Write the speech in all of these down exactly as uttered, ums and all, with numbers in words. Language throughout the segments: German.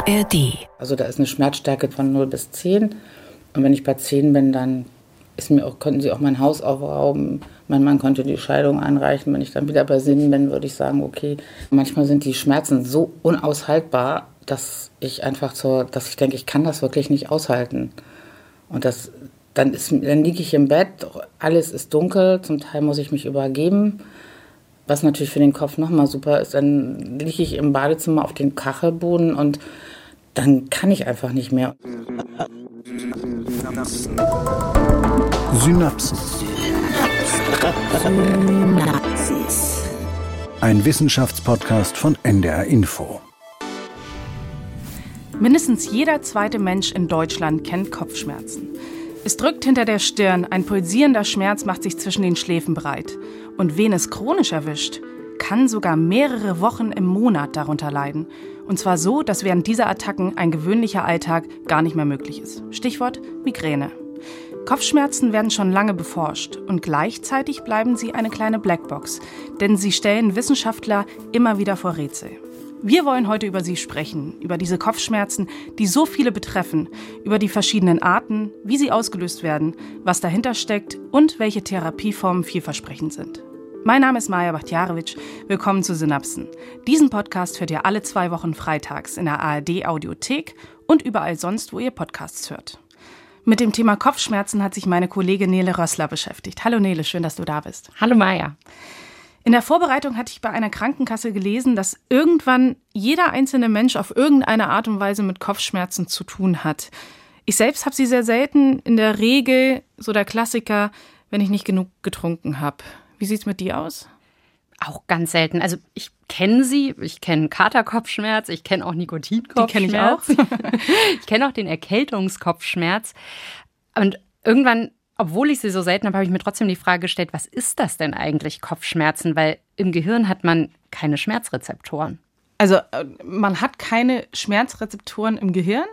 A R D. Also da ist eine Schmerzstärke von null bis zehn. Und wenn ich bei zehn bin, dann ist mir auch, konnten sie auch mein Haus aufrauben. Mein Mann konnte die Scheidung einreichen. Wenn ich dann wieder bei Sinnen bin, würde ich sagen, okay. Manchmal sind die Schmerzen so unaushaltbar, dass ich einfach so, dass ich denke, ich kann das wirklich nicht aushalten. Und das, dann, ist, dann liege ich im Bett, alles ist dunkel, zum Teil muss ich mich übergeben. Was natürlich für den Kopf nochmal super ist, dann liege ich im Badezimmer auf den Kachelboden und dann kann ich einfach nicht mehr. Synapsen. Synapsis. Ein Wissenschaftspodcast von N D R Info. Mindestens jeder zweite Mensch in Deutschland kennt Kopfschmerzen. Es drückt hinter der Stirn, ein pulsierender Schmerz macht sich zwischen den Schläfen breit. Und wen es chronisch erwischt, kann sogar mehrere Wochen im Monat darunter leiden. Und zwar so, dass während dieser Attacken ein gewöhnlicher Alltag gar nicht mehr möglich ist. Stichwort Migräne. Kopfschmerzen werden schon lange beforscht und gleichzeitig bleiben sie eine kleine Blackbox, denn sie stellen Wissenschaftler immer wieder vor Rätsel. Wir wollen heute über sie sprechen, über diese Kopfschmerzen, die so viele betreffen, über die verschiedenen Arten, wie sie ausgelöst werden, was dahinter steckt und welche Therapieformen vielversprechend sind. Mein Name ist Maja Bachtjarewitsch, willkommen zu Synapsen. Diesen Podcast hört ihr alle zwei Wochen freitags in der A R D Audiothek und überall sonst, wo ihr Podcasts hört. Mit dem Thema Kopfschmerzen hat sich meine Kollegin Nele Rössler beschäftigt. Hallo Nele, schön, dass du da bist. Hallo Maja. In der Vorbereitung hatte ich bei einer Krankenkasse gelesen, dass irgendwann jeder einzelne Mensch auf irgendeine Art und Weise mit Kopfschmerzen zu tun hat. Ich selbst habe sie sehr selten, in der Regel so der Klassiker, wenn ich nicht genug getrunken habe. Wie sieht's mit dir aus? Auch ganz selten. Also ich kenne sie, ich kenne Katerkopfschmerz, ich kenne auch Nikotinkopfschmerz. Die kenne ich auch. Ich kenne auch den Erkältungskopfschmerz. Und irgendwann, obwohl ich sie so selten habe, habe ich mir trotzdem die Frage gestellt, was ist das denn eigentlich, Kopfschmerzen? Weil im Gehirn hat man keine Schmerzrezeptoren. Also man hat keine Schmerzrezeptoren im Gehirn?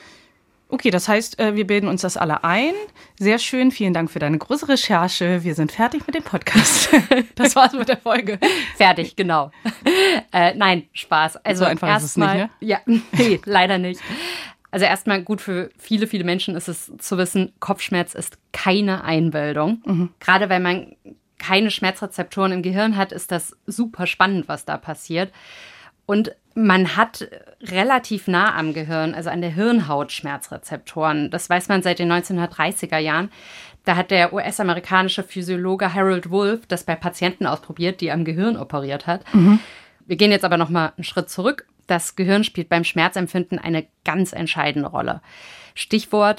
Okay, das heißt, wir bilden uns das alle ein. Sehr schön, vielen Dank für deine große Recherche. Wir sind fertig mit dem Podcast. Das war's mit der Folge. Fertig, genau. Äh, nein, Spaß. Also so einfach ist es nicht, ne? Ja, nee, leider nicht. Also erstmal gut für viele, viele Menschen ist es zu wissen, Kopfschmerz ist keine Einbildung. Mhm. Gerade weil man keine Schmerzrezeptoren im Gehirn hat, ist das super spannend, was da passiert. Und man hat relativ nah am Gehirn, also an der Hirnhaut, Schmerzrezeptoren. Das weiß man seit den neunzehnhundertdreißiger Jahren. Da hat der U S-amerikanische Physiologe Harold Wolff das bei Patienten ausprobiert, die am Gehirn operiert hat. Mhm. Wir gehen jetzt aber noch mal einen Schritt zurück. Das Gehirn spielt beim Schmerzempfinden eine ganz entscheidende Rolle. Stichwort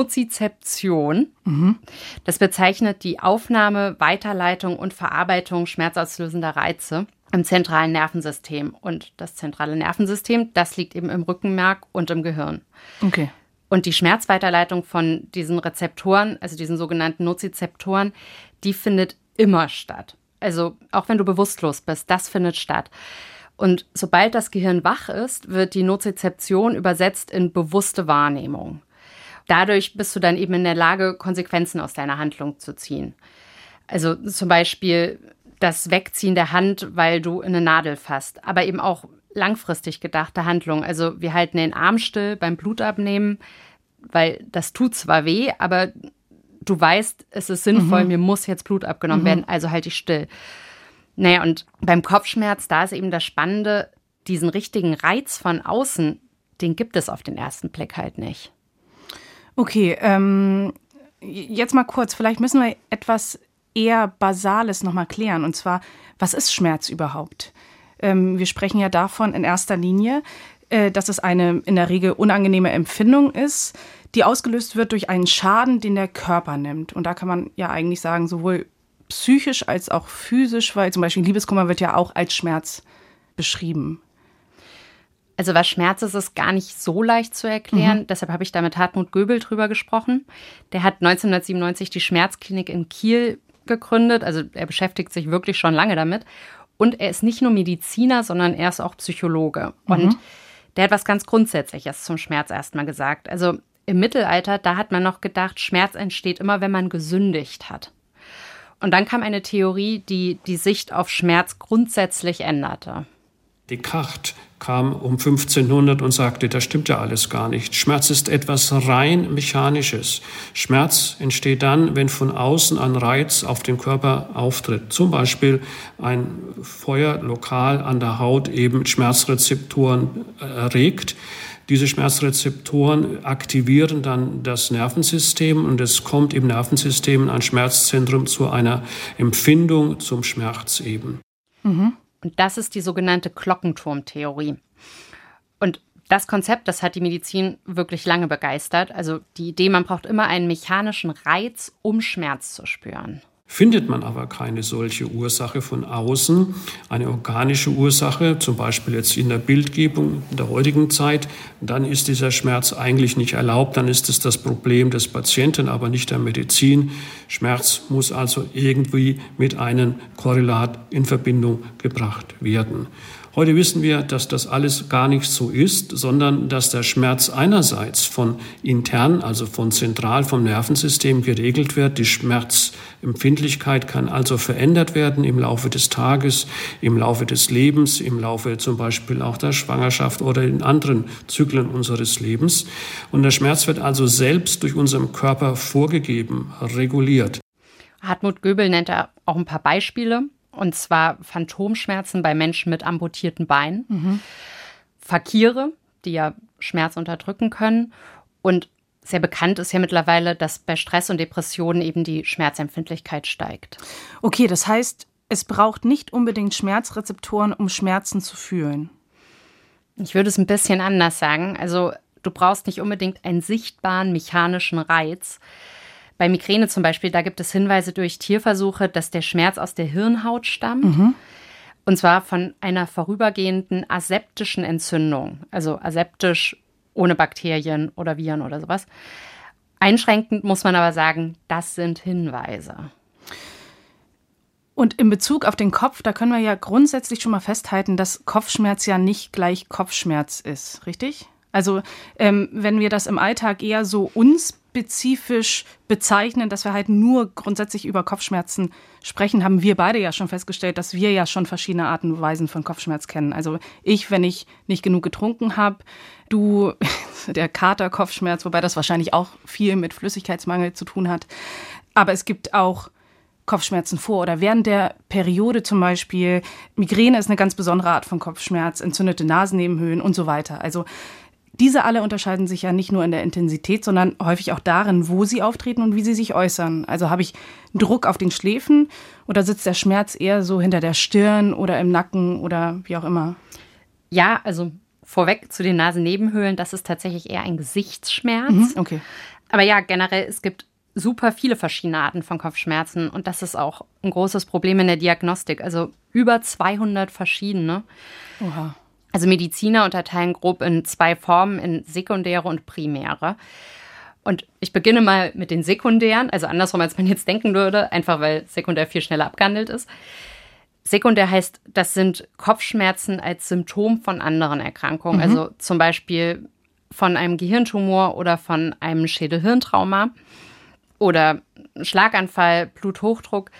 Nozizeption. Mhm. Das bezeichnet die Aufnahme, Weiterleitung und Verarbeitung schmerzauslösender Reize im zentralen Nervensystem. Und das zentrale Nervensystem, das liegt eben im Rückenmark und im Gehirn. Okay. Und die Schmerzweiterleitung von diesen Rezeptoren, also diesen sogenannten Nozizeptoren, die findet immer statt. Also auch wenn du bewusstlos bist, das findet statt. Und sobald das Gehirn wach ist, wird die Nozizeption übersetzt in bewusste Wahrnehmung. Dadurch bist du dann eben in der Lage, Konsequenzen aus deiner Handlung zu ziehen. Also zum Beispiel das Wegziehen der Hand, weil du eine Nadel fasst, aber eben auch langfristig gedachte Handlungen. Also wir halten den Arm still beim Blutabnehmen, weil das tut zwar weh, aber du weißt, es ist sinnvoll, mhm. mir muss jetzt Blut abgenommen mhm. werden, also halte ich still. Naja, und beim Kopfschmerz, da ist eben das Spannende, diesen richtigen Reiz von außen, den gibt es auf den ersten Blick halt nicht. Okay, ähm, jetzt mal kurz, vielleicht müssen wir etwas eher Basales nochmal klären. Und zwar, was ist Schmerz überhaupt? Ähm, wir sprechen ja davon in erster Linie, äh, dass es eine in der Regel unangenehme Empfindung ist, die ausgelöst wird durch einen Schaden, den der Körper nimmt. Und da kann man ja eigentlich sagen, sowohl psychisch als auch physisch, weil zum Beispiel Liebeskummer wird ja auch als Schmerz beschrieben. Also was Schmerz ist, ist gar nicht so leicht zu erklären. Mhm. Deshalb habe ich da mit Hartmut Göbel drüber gesprochen. Der hat neunzehnhundertsiebenundneunzig die Schmerzklinik in Kiel gegründet. Also er beschäftigt sich wirklich schon lange damit. Und er ist nicht nur Mediziner, sondern er ist auch Psychologe. Mhm. Und der hat was ganz Grundsätzliches zum Schmerz erstmal gesagt. Also im Mittelalter, da hat man noch gedacht, Schmerz entsteht immer, wenn man gesündigt hat. Und dann kam eine Theorie, die die Sicht auf Schmerz grundsätzlich änderte. Descartes kam um fünfzehnhundert und sagte, das stimmt ja alles gar nicht. Schmerz ist etwas rein Mechanisches. Schmerz entsteht dann, wenn von außen ein Reiz auf den Körper auftritt. Zum Beispiel ein Feuer lokal an der Haut eben Schmerzrezeptoren erregt. Diese Schmerzrezeptoren aktivieren dann das Nervensystem und es kommt im Nervensystem ein Schmerzzentrum zu einer Empfindung zum Schmerz eben. Mhm. Und das ist die sogenannte Glockenturmtheorie. Und das Konzept, das hat die Medizin wirklich lange begeistert. Also die Idee, man braucht immer einen mechanischen Reiz, um Schmerz zu spüren. Findet man aber keine solche Ursache von außen, eine organische Ursache, zum Beispiel jetzt in der Bildgebung in der heutigen Zeit, dann ist dieser Schmerz eigentlich nicht erlaubt, dann ist es das Problem des Patienten, aber nicht der Medizin. Schmerz muss also irgendwie mit einem Korrelat in Verbindung gebracht werden. Heute wissen wir, dass das alles gar nicht so ist, sondern dass der Schmerz einerseits von intern, also von zentral vom Nervensystem geregelt wird. Die Schmerzempfindlichkeit kann also verändert werden im Laufe des Tages, im Laufe des Lebens, im Laufe zum Beispiel auch der Schwangerschaft oder in anderen Zyklen unseres Lebens. Und der Schmerz wird also selbst durch unseren Körper vorgegeben, reguliert. Hartmut Göbel nennt da auch ein paar Beispiele. Und zwar Phantomschmerzen bei Menschen mit amputierten Beinen, mhm. Fakire, die ja Schmerz unterdrücken können. Und sehr bekannt ist ja mittlerweile, dass bei Stress und Depressionen eben die Schmerzempfindlichkeit steigt. Okay, das heißt, es braucht nicht unbedingt Schmerzrezeptoren, um Schmerzen zu fühlen. Ich würde es ein bisschen anders sagen. Also du brauchst nicht unbedingt einen sichtbaren mechanischen Reiz. Bei Migräne zum Beispiel, da gibt es Hinweise durch Tierversuche, dass der Schmerz aus der Hirnhaut stammt. Mhm. Und zwar von einer vorübergehenden aseptischen Entzündung. Also aseptisch ohne Bakterien oder Viren oder sowas. Einschränkend muss man aber sagen, das sind Hinweise. Und in Bezug auf den Kopf, da können wir ja grundsätzlich schon mal festhalten, dass Kopfschmerz ja nicht gleich Kopfschmerz ist, richtig? Also ähm, wenn wir das im Alltag eher so unspezifisch bezeichnen, dass wir halt nur grundsätzlich über Kopfschmerzen sprechen, haben wir beide ja schon festgestellt, dass wir ja schon verschiedene Arten und Weisen von Kopfschmerz kennen. Also ich, wenn ich nicht genug getrunken habe, du, der Kater, Kopfschmerz, wobei das wahrscheinlich auch viel mit Flüssigkeitsmangel zu tun hat. Aber es gibt auch Kopfschmerzen vor oder während der Periode zum Beispiel. Migräne ist eine ganz besondere Art von Kopfschmerz, entzündete Nasennebenhöhlen und so weiter. Also diese alle unterscheiden sich ja nicht nur in der Intensität, sondern häufig auch darin, wo sie auftreten und wie sie sich äußern. Also habe ich Druck auf den Schläfen oder sitzt der Schmerz eher so hinter der Stirn oder im Nacken oder wie auch immer? Ja, also vorweg zu den Nasennebenhöhlen, das ist tatsächlich eher ein Gesichtsschmerz. Mhm, okay. Aber ja, generell, es gibt super viele verschiedene Arten von Kopfschmerzen und das ist auch ein großes Problem in der Diagnostik. Also über zweihundert verschiedene. Oha. Also Mediziner unterteilen grob in zwei Formen, in sekundäre und primäre. Und ich beginne mal mit den sekundären, also andersrum, als man jetzt denken würde, einfach weil sekundär viel schneller abgehandelt ist. Sekundär heißt, das sind Kopfschmerzen als Symptom von anderen Erkrankungen, mhm. also zum Beispiel von einem Gehirntumor oder von einem Schädelhirntrauma oder Schlaganfall, Bluthochdruck.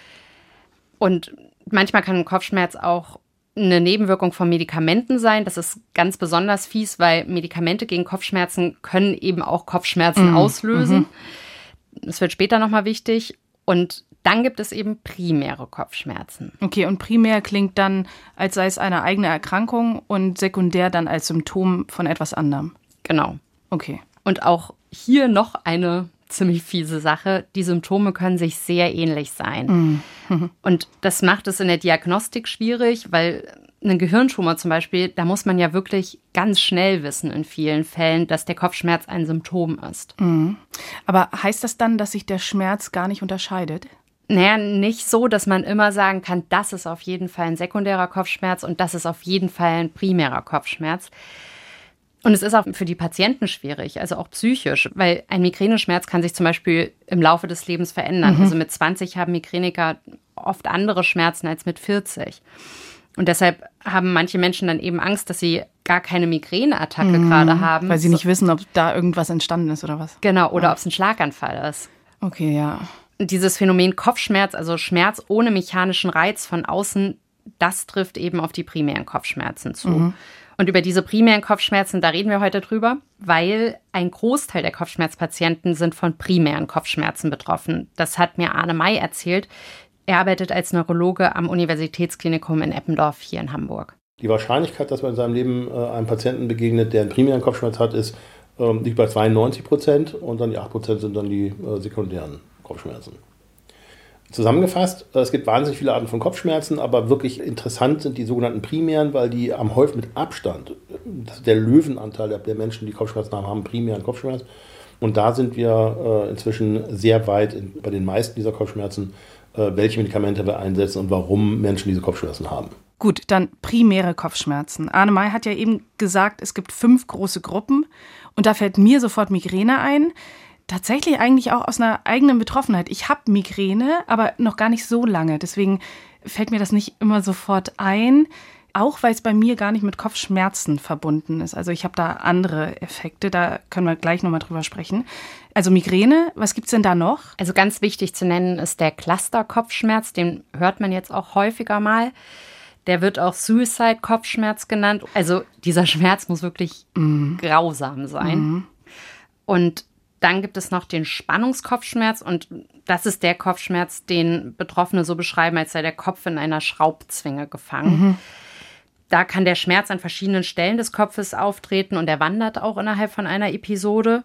Und manchmal kann ein Kopfschmerz auch eine Nebenwirkung von Medikamenten sein. Das ist ganz besonders fies, weil Medikamente gegen Kopfschmerzen können eben auch Kopfschmerzen mhm. auslösen. Das wird später nochmal wichtig. Und dann gibt es eben primäre Kopfschmerzen. Okay, und primär klingt dann, als sei es eine eigene Erkrankung und sekundär dann als Symptom von etwas anderem. Genau. Okay. Und auch hier noch eine ziemlich fiese Sache. Die Symptome können sich sehr ähnlich sein. Mhm. Und das macht es in der Diagnostik schwierig, weil ein Gehirntumor zum Beispiel, da muss man ja wirklich ganz schnell wissen in vielen Fällen, dass der Kopfschmerz ein Symptom ist. Mhm. Aber heißt das dann, dass sich der Schmerz gar nicht unterscheidet? Naja, nicht so, dass man immer sagen kann, das ist auf jeden Fall ein sekundärer Kopfschmerz und das ist auf jeden Fall ein primärer Kopfschmerz. Und es ist auch für die Patienten schwierig, also auch psychisch, weil ein Migräneschmerz kann sich zum Beispiel im Laufe des Lebens verändern. Mhm. Also mit zwanzig haben Migräniker oft andere Schmerzen als mit vierzig. Und deshalb haben manche Menschen dann eben Angst, dass sie gar keine Migräneattacke mhm, gerade haben. Weil sie nicht wissen, ob da irgendwas entstanden ist oder was. Genau, oder ja. ob es ein Schlaganfall ist. Okay, ja. Und dieses Phänomen Kopfschmerz, also Schmerz ohne mechanischen Reiz von außen, das trifft eben auf die primären Kopfschmerzen zu. Mhm. Und über diese primären Kopfschmerzen, da reden wir heute drüber, weil ein Großteil der Kopfschmerzpatienten sind von primären Kopfschmerzen betroffen. Das hat mir Arne May erzählt. Er arbeitet als Neurologe am Universitätsklinikum in Eppendorf hier in Hamburg. Die Wahrscheinlichkeit, dass man in seinem Leben äh, einem Patienten begegnet, der einen primären Kopfschmerz hat, ist, ähm, liegt bei zweiundneunzig Prozent und dann die acht Prozent sind dann die äh, sekundären Kopfschmerzen. Zusammengefasst, es gibt wahnsinnig viele Arten von Kopfschmerzen, aber wirklich interessant sind die sogenannten primären, weil die am häufigsten mit Abstand, das ist der Löwenanteil der Menschen, die Kopfschmerzen haben, haben primären Kopfschmerz. Und da sind wir äh, inzwischen sehr weit in, bei den meisten dieser Kopfschmerzen, äh, welche Medikamente wir einsetzen und warum Menschen diese Kopfschmerzen haben. Gut, dann primäre Kopfschmerzen. Arne May hat ja eben gesagt, es gibt fünf große Gruppen und da fällt mir sofort Migräne ein. Tatsächlich eigentlich auch aus einer eigenen Betroffenheit. Ich habe Migräne, aber noch gar nicht so lange. Deswegen fällt mir das nicht immer sofort ein. Auch weil es bei mir gar nicht mit Kopfschmerzen verbunden ist. Also ich habe da andere Effekte, da können wir gleich nochmal drüber sprechen. Also Migräne, was gibt's denn da noch? Also ganz wichtig zu nennen ist der Cluster-Kopfschmerz, den hört man jetzt auch häufiger mal. Der wird auch Suicide-Kopfschmerz genannt. Also dieser Schmerz muss wirklich mm. grausam sein. Mm. Und dann gibt es noch den Spannungskopfschmerz und das ist der Kopfschmerz, den Betroffene so beschreiben, als sei der Kopf in einer Schraubzwinge gefangen. Mhm. Da kann der Schmerz an verschiedenen Stellen des Kopfes auftreten und er wandert auch innerhalb von einer Episode.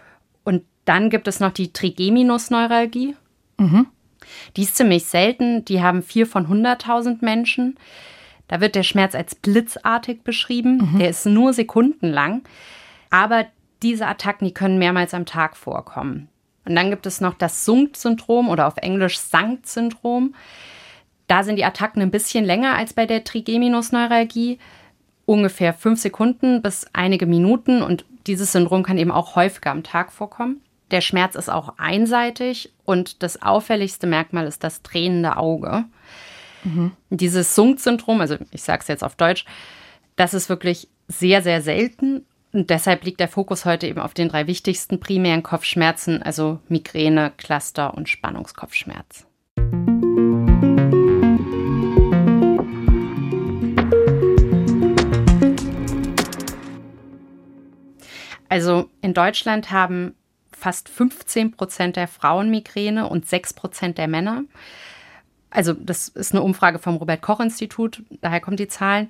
Und dann gibt es noch die Trigeminusneuralgie. Mhm. Die ist ziemlich selten, die haben vier von hunderttausend Menschen. Da wird der Schmerz als blitzartig beschrieben, mhm. der ist nur sekundenlang, aber diese Attacken, die können mehrmals am Tag vorkommen. Und dann gibt es noch das S U N C-Syndrom oder auf Englisch Sankt-Syndrom. Da sind die Attacken ein bisschen länger als bei der Trigeminusneuralgie, ungefähr fünf Sekunden bis einige Minuten. Und dieses Syndrom kann eben auch häufiger am Tag vorkommen. Der Schmerz ist auch einseitig und das auffälligste Merkmal ist das tränende Auge. Mhm. Dieses S U N C-Syndrom, also ich sage es jetzt auf Deutsch, das ist wirklich sehr, sehr selten. Und deshalb liegt der Fokus heute eben auf den drei wichtigsten primären Kopfschmerzen, also Migräne, Cluster und Spannungskopfschmerz. Also in Deutschland haben fast fünfzehn Prozent der Frauen Migräne und sechs Prozent der Männer. Also das ist eine Umfrage vom Robert-Koch-Institut, daher kommen die Zahlen.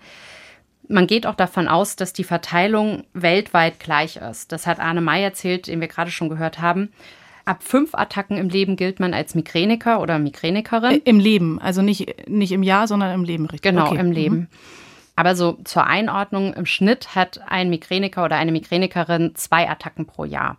Man geht auch davon aus, dass die Verteilung weltweit gleich ist. Das hat Arne May erzählt, den wir gerade schon gehört haben. Ab fünf Attacken im Leben gilt man als Migräniker oder Migränikerin. Im Leben, also nicht, nicht im Jahr, sondern im Leben, richtig? Genau, okay. Im Leben. Mhm. Aber so zur Einordnung, im Schnitt hat ein Migräniker oder eine Migränikerin zwei Attacken pro Jahr.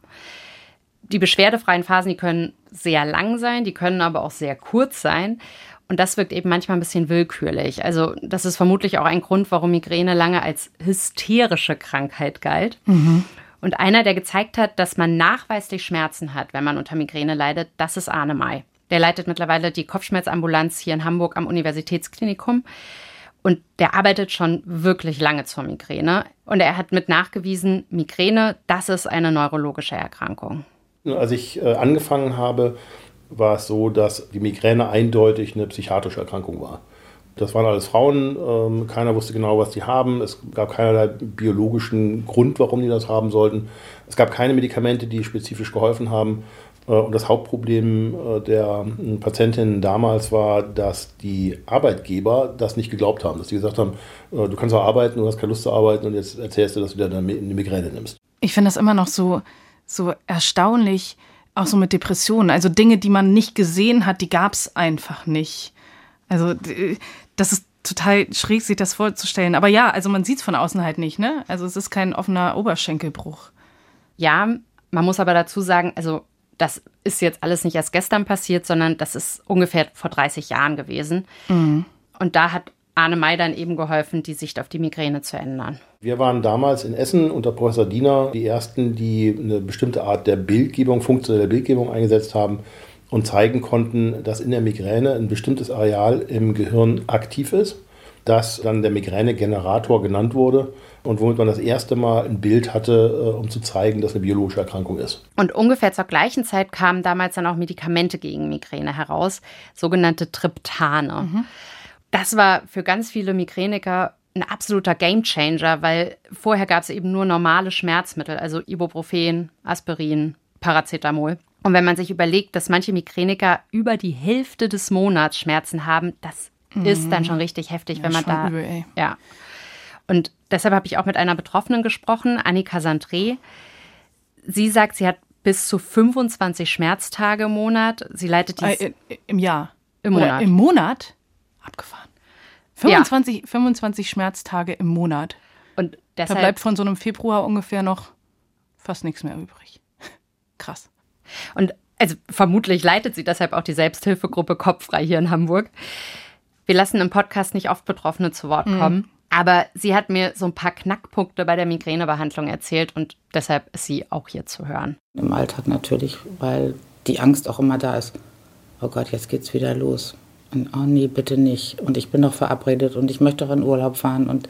Die beschwerdefreien Phasen, die können sehr lang sein, die können aber auch sehr kurz sein. Und das wirkt eben manchmal ein bisschen willkürlich. Also das ist vermutlich auch ein Grund, warum Migräne lange als hysterische Krankheit galt. Mhm. Und einer, der gezeigt hat, dass man nachweislich Schmerzen hat, wenn man unter Migräne leidet, das ist Arne May. Der leitet mittlerweile die Kopfschmerzambulanz hier in Hamburg am Universitätsklinikum. Und der arbeitet schon wirklich lange zur Migräne. Und er hat mit nachgewiesen, Migräne, das ist eine neurologische Erkrankung. Als ich äh, angefangen habe, war es so, dass die Migräne eindeutig eine psychiatrische Erkrankung war. Das waren alles Frauen, ähm, keiner wusste genau, was die haben. Es gab keinerlei biologischen Grund, warum die das haben sollten. Es gab keine Medikamente, die spezifisch geholfen haben. Äh, und das Hauptproblem äh, der äh, Patientinnen damals war, dass die Arbeitgeber das nicht geglaubt haben. Dass sie gesagt haben, äh, du kannst auch arbeiten, du hast keine Lust zu arbeiten und jetzt erzählst du, dass du dir eine Migräne nimmst. Ich finde das immer noch so, so erstaunlich, auch so mit Depressionen. Also Dinge, die man nicht gesehen hat, die gab es einfach nicht. Also das ist total schräg, sich das vorzustellen. Aber ja, also man sieht es von außen halt nicht, ne? Also es ist kein offener Oberschenkelbruch. Ja, man muss aber dazu sagen, also das ist jetzt alles nicht erst gestern passiert, sondern das ist ungefähr vor dreißig Jahren gewesen. Mhm. Und da hat Arne May dann eben geholfen, die Sicht auf die Migräne zu ändern. Wir waren damals in Essen unter Professor Diener die Ersten, die eine bestimmte Art der Bildgebung, funktionelle Bildgebung eingesetzt haben und zeigen konnten, dass in der Migräne ein bestimmtes Areal im Gehirn aktiv ist, das dann der Migränegenerator genannt wurde und womit man das erste Mal ein Bild hatte, um zu zeigen, dass eine biologische Erkrankung ist. Und ungefähr zur gleichen Zeit kamen damals dann auch Medikamente gegen Migräne heraus, sogenannte Triptane. Mhm. das war für ganz viele Migräniker ein absoluter Gamechanger, weil vorher gab es eben nur normale Schmerzmittel, also Ibuprofen, Aspirin, Paracetamol. Und wenn man sich überlegt, dass manche Migräniker über die Hälfte des Monats Schmerzen haben, das mhm. ist dann schon richtig heftig, ja, wenn man da... Übel, ey. Ja. Und deshalb habe ich auch mit einer Betroffenen gesprochen, Annika Sandré. Sie sagt, sie hat bis zu fünfundzwanzig Schmerztage im Monat. Sie leitet dies... Äh, Im Jahr? Im Monat. Oder im Monat? Abgefahren. fünfundzwanzig, ja. fünfundzwanzig Schmerztage im Monat. Und deshalb, da bleibt von so einem Februar ungefähr noch fast nichts mehr übrig. Krass. Und also vermutlich leitet sie deshalb auch die Selbsthilfegruppe Kopffrei hier in Hamburg. Wir lassen im Podcast nicht oft Betroffene zu Wort kommen. Mhm. Aber sie hat mir so ein paar Knackpunkte bei der Migränebehandlung erzählt und deshalb ist sie auch hier zu hören. Im Alltag natürlich, weil die Angst auch immer da ist. Oh Gott, jetzt geht's wieder los. Und oh nee, bitte nicht. Und ich bin doch verabredet und ich möchte doch in Urlaub fahren und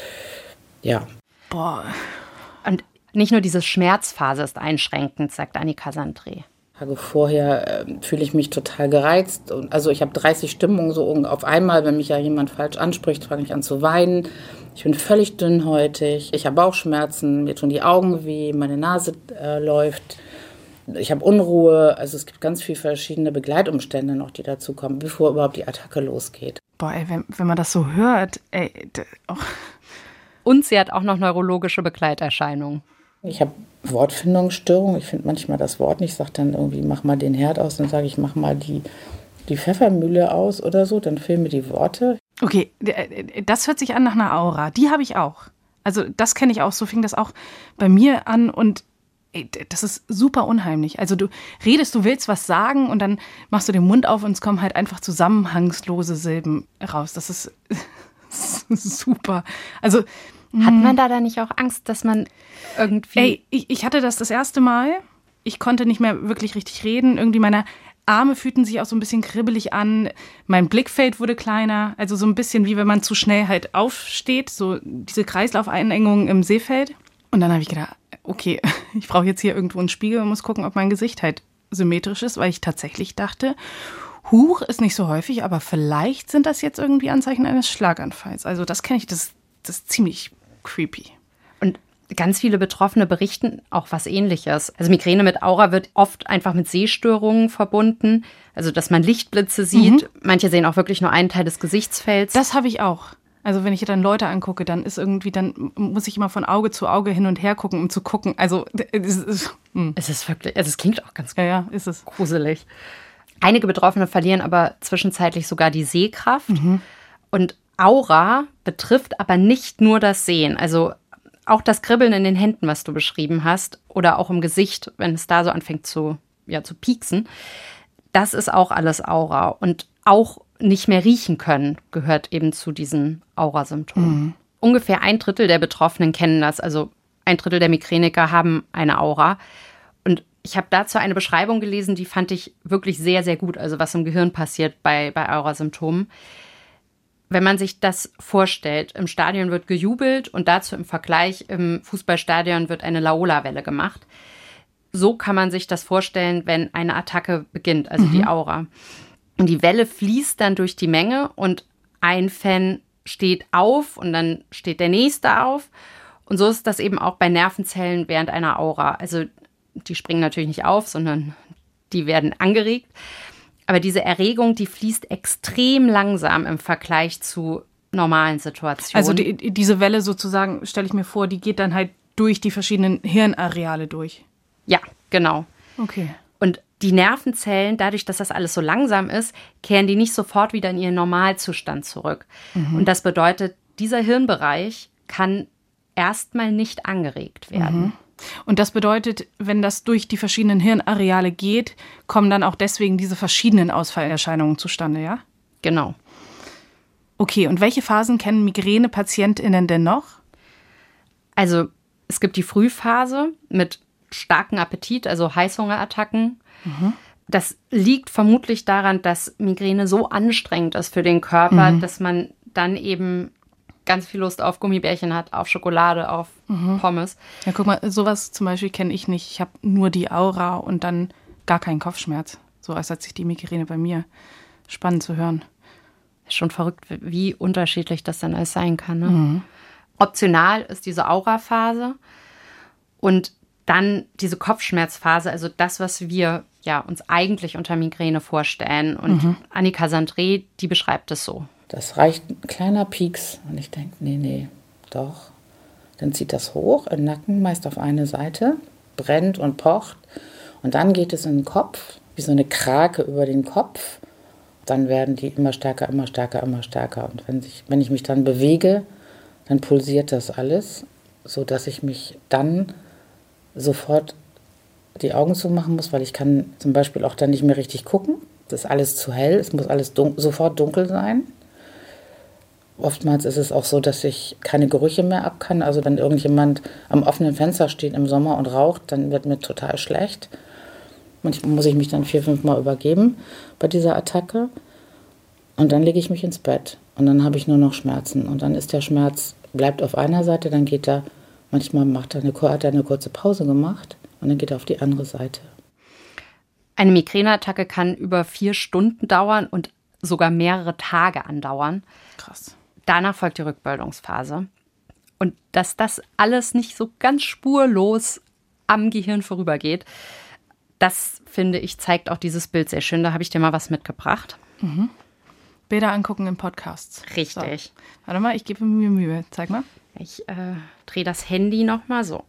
ja. Boah. Und nicht nur diese Schmerzphase ist einschränkend, sagt Annika Sandré. Tage vorher äh, fühle ich mich total gereizt. Und, also ich habe dreißig Stimmungen so auf einmal. Wenn mich ja jemand falsch anspricht, fange ich an zu weinen. Ich bin völlig dünnhäutig. Ich habe Bauchschmerzen, mir tun die Augen weh, meine Nase äh, läuft. Ich habe Unruhe. Also es gibt ganz viele verschiedene Begleitumstände noch, die dazu kommen, bevor überhaupt die Attacke losgeht. Boah, ey, wenn, wenn man das so hört, ey. Oh. Und sie hat auch noch neurologische Begleiterscheinungen. Ich habe Wortfindungsstörung. Ich finde manchmal das Wort nicht. Ich sage dann irgendwie, mach mal den Herd aus. Dann sage ich, mach mal die, die Pfeffermühle aus oder so. Dann fehlen mir die Worte. Okay, das hört sich an nach einer Aura. Die habe ich auch. Also das kenne ich auch. So fing das auch bei mir an. Und ey, das ist super unheimlich. Also du redest, du willst was sagen und dann machst du den Mund auf und es kommen halt einfach zusammenhangslose Silben raus. Das ist, das ist super. Also hat man da dann nicht auch Angst, dass man irgendwie... Ey, ich, ich hatte das das erste Mal. Ich konnte nicht mehr wirklich richtig reden. Irgendwie meine Arme fühlten sich auch so ein bisschen kribbelig an. Mein Blickfeld wurde kleiner. Also so ein bisschen wie wenn man zu schnell halt aufsteht. So diese Kreislaufeinengung im Sehfeld. Und dann habe ich gedacht, okay, ich brauche jetzt hier irgendwo einen Spiegel und muss gucken, ob mein Gesicht halt symmetrisch ist. Weil ich tatsächlich dachte, Huch ist nicht so häufig, aber vielleicht sind das jetzt irgendwie Anzeichen eines Schlaganfalls. Also das kenne ich, das, das ist ziemlich creepy. Und ganz viele Betroffene berichten auch was Ähnliches. Also Migräne mit Aura wird oft einfach mit Sehstörungen verbunden. Also dass man Lichtblitze sieht. Mhm. Manche sehen auch wirklich nur einen Teil des Gesichtsfelds. Das habe ich auch. Also wenn ich dann Leute angucke, dann ist irgendwie, dann muss ich immer von Auge zu Auge hin und her gucken, um zu gucken. Also es ist, hm. es ist wirklich, also es klingt auch ganz ja, ja, ist es. gruselig. Einige Betroffene verlieren aber zwischenzeitlich sogar die Sehkraft. Mhm. Und Aura betrifft aber nicht nur das Sehen, also auch das Kribbeln in den Händen, was du beschrieben hast, oder auch im Gesicht, wenn es da so anfängt zu, ja, zu pieksen. Das ist auch alles Aura. Und auch nicht mehr riechen können gehört eben zu diesen Aurasymptomen. Mhm. Ungefähr ein Drittel der Betroffenen kennen das, also ein Drittel der Migräniker haben eine Aura. Und ich habe dazu eine Beschreibung gelesen, die fand ich wirklich sehr, sehr gut, also was im Gehirn passiert bei, bei Aurasymptomen. Wenn man sich das vorstellt, im Stadion wird gejubelt und dazu im Vergleich im Fußballstadion wird eine Laola-Welle gemacht. So kann man sich das vorstellen, wenn eine Attacke beginnt, also mhm. die Aura. Und die Welle fließt dann durch die Menge und ein Fan steht auf und dann steht der nächste auf. Und so ist das eben auch bei Nervenzellen während einer Aura. Also die springen natürlich nicht auf, sondern die werden angeregt. Aber diese Erregung, die fließt extrem langsam im Vergleich zu normalen Situationen. Also die, diese Welle sozusagen, stelle ich mir vor, die geht dann halt durch die verschiedenen Hirnareale durch. Ja, genau. Okay. Und die Nervenzellen, dadurch, dass das alles so langsam ist, kehren die nicht sofort wieder in ihren Normalzustand zurück. Mhm. Und das bedeutet, dieser Hirnbereich kann erstmal nicht angeregt werden. Mhm. Und das bedeutet, wenn das durch die verschiedenen Hirnareale geht, kommen dann auch deswegen diese verschiedenen Ausfallerscheinungen zustande, ja? Genau. Okay, und welche Phasen kennen Migräne-PatientInnen denn noch? Also es gibt die Frühphase mit starkem Appetit, also Heißhungerattacken. Mhm. Das liegt vermutlich daran, dass Migräne so anstrengend ist für den Körper, mhm. dass man dann eben ganz viel Lust auf Gummibärchen hat, auf Schokolade, auf mhm. Pommes. Ja, guck mal, sowas zum Beispiel kenne ich nicht. Ich habe nur die Aura und dann gar keinen Kopfschmerz. So äußert sich die Migräne bei mir. Spannend zu hören. Schon verrückt, wie unterschiedlich das dann alles sein kann. Ne? Mhm. Optional ist diese Auraphase und dann diese Kopfschmerzphase, also das, was wir ja, uns eigentlich unter Migräne vorstellen. Und mhm. Annika Sandré, die beschreibt es so. Das reicht ein kleiner Pieks. Und ich denke, nee, nee, doch. Dann zieht das hoch, im Nacken, meist auf eine Seite, brennt und pocht. Und dann geht es in den Kopf, wie so eine Krake über den Kopf. Dann werden die immer stärker, immer stärker, immer stärker. Und wenn, sich, wenn ich mich dann bewege, dann pulsiert das alles, sodass ich mich dann sofort die Augen zumachen muss, weil ich kann zum Beispiel auch dann nicht mehr richtig gucken. Das ist alles zu hell, es muss alles dun- sofort dunkel sein. Oftmals ist es auch so, dass ich keine Gerüche mehr ab kann. Also wenn irgendjemand am offenen Fenster steht im Sommer und raucht, dann wird mir total schlecht. Manchmal muss ich mich dann vier, fünf Mal übergeben bei dieser Attacke. Und dann lege ich mich ins Bett und dann habe ich nur noch Schmerzen. Und dann ist der Schmerz, bleibt auf einer Seite, dann geht er, manchmal macht er eine, hat er eine kurze Pause gemacht und dann geht er auf die andere Seite. Eine Migräneattacke kann über vier Stunden dauern und sogar mehrere Tage andauern. Krass. Danach folgt die Rückbildungsphase. Und dass das alles nicht so ganz spurlos am Gehirn vorübergeht, das, finde ich, zeigt auch dieses Bild sehr schön. Da habe ich dir mal was mitgebracht. Mhm. Bilder angucken in Podcasts. Richtig. So. Warte mal, ich gebe mir Mühe. Zeig mal. Ich äh, drehe das Handy nochmal so.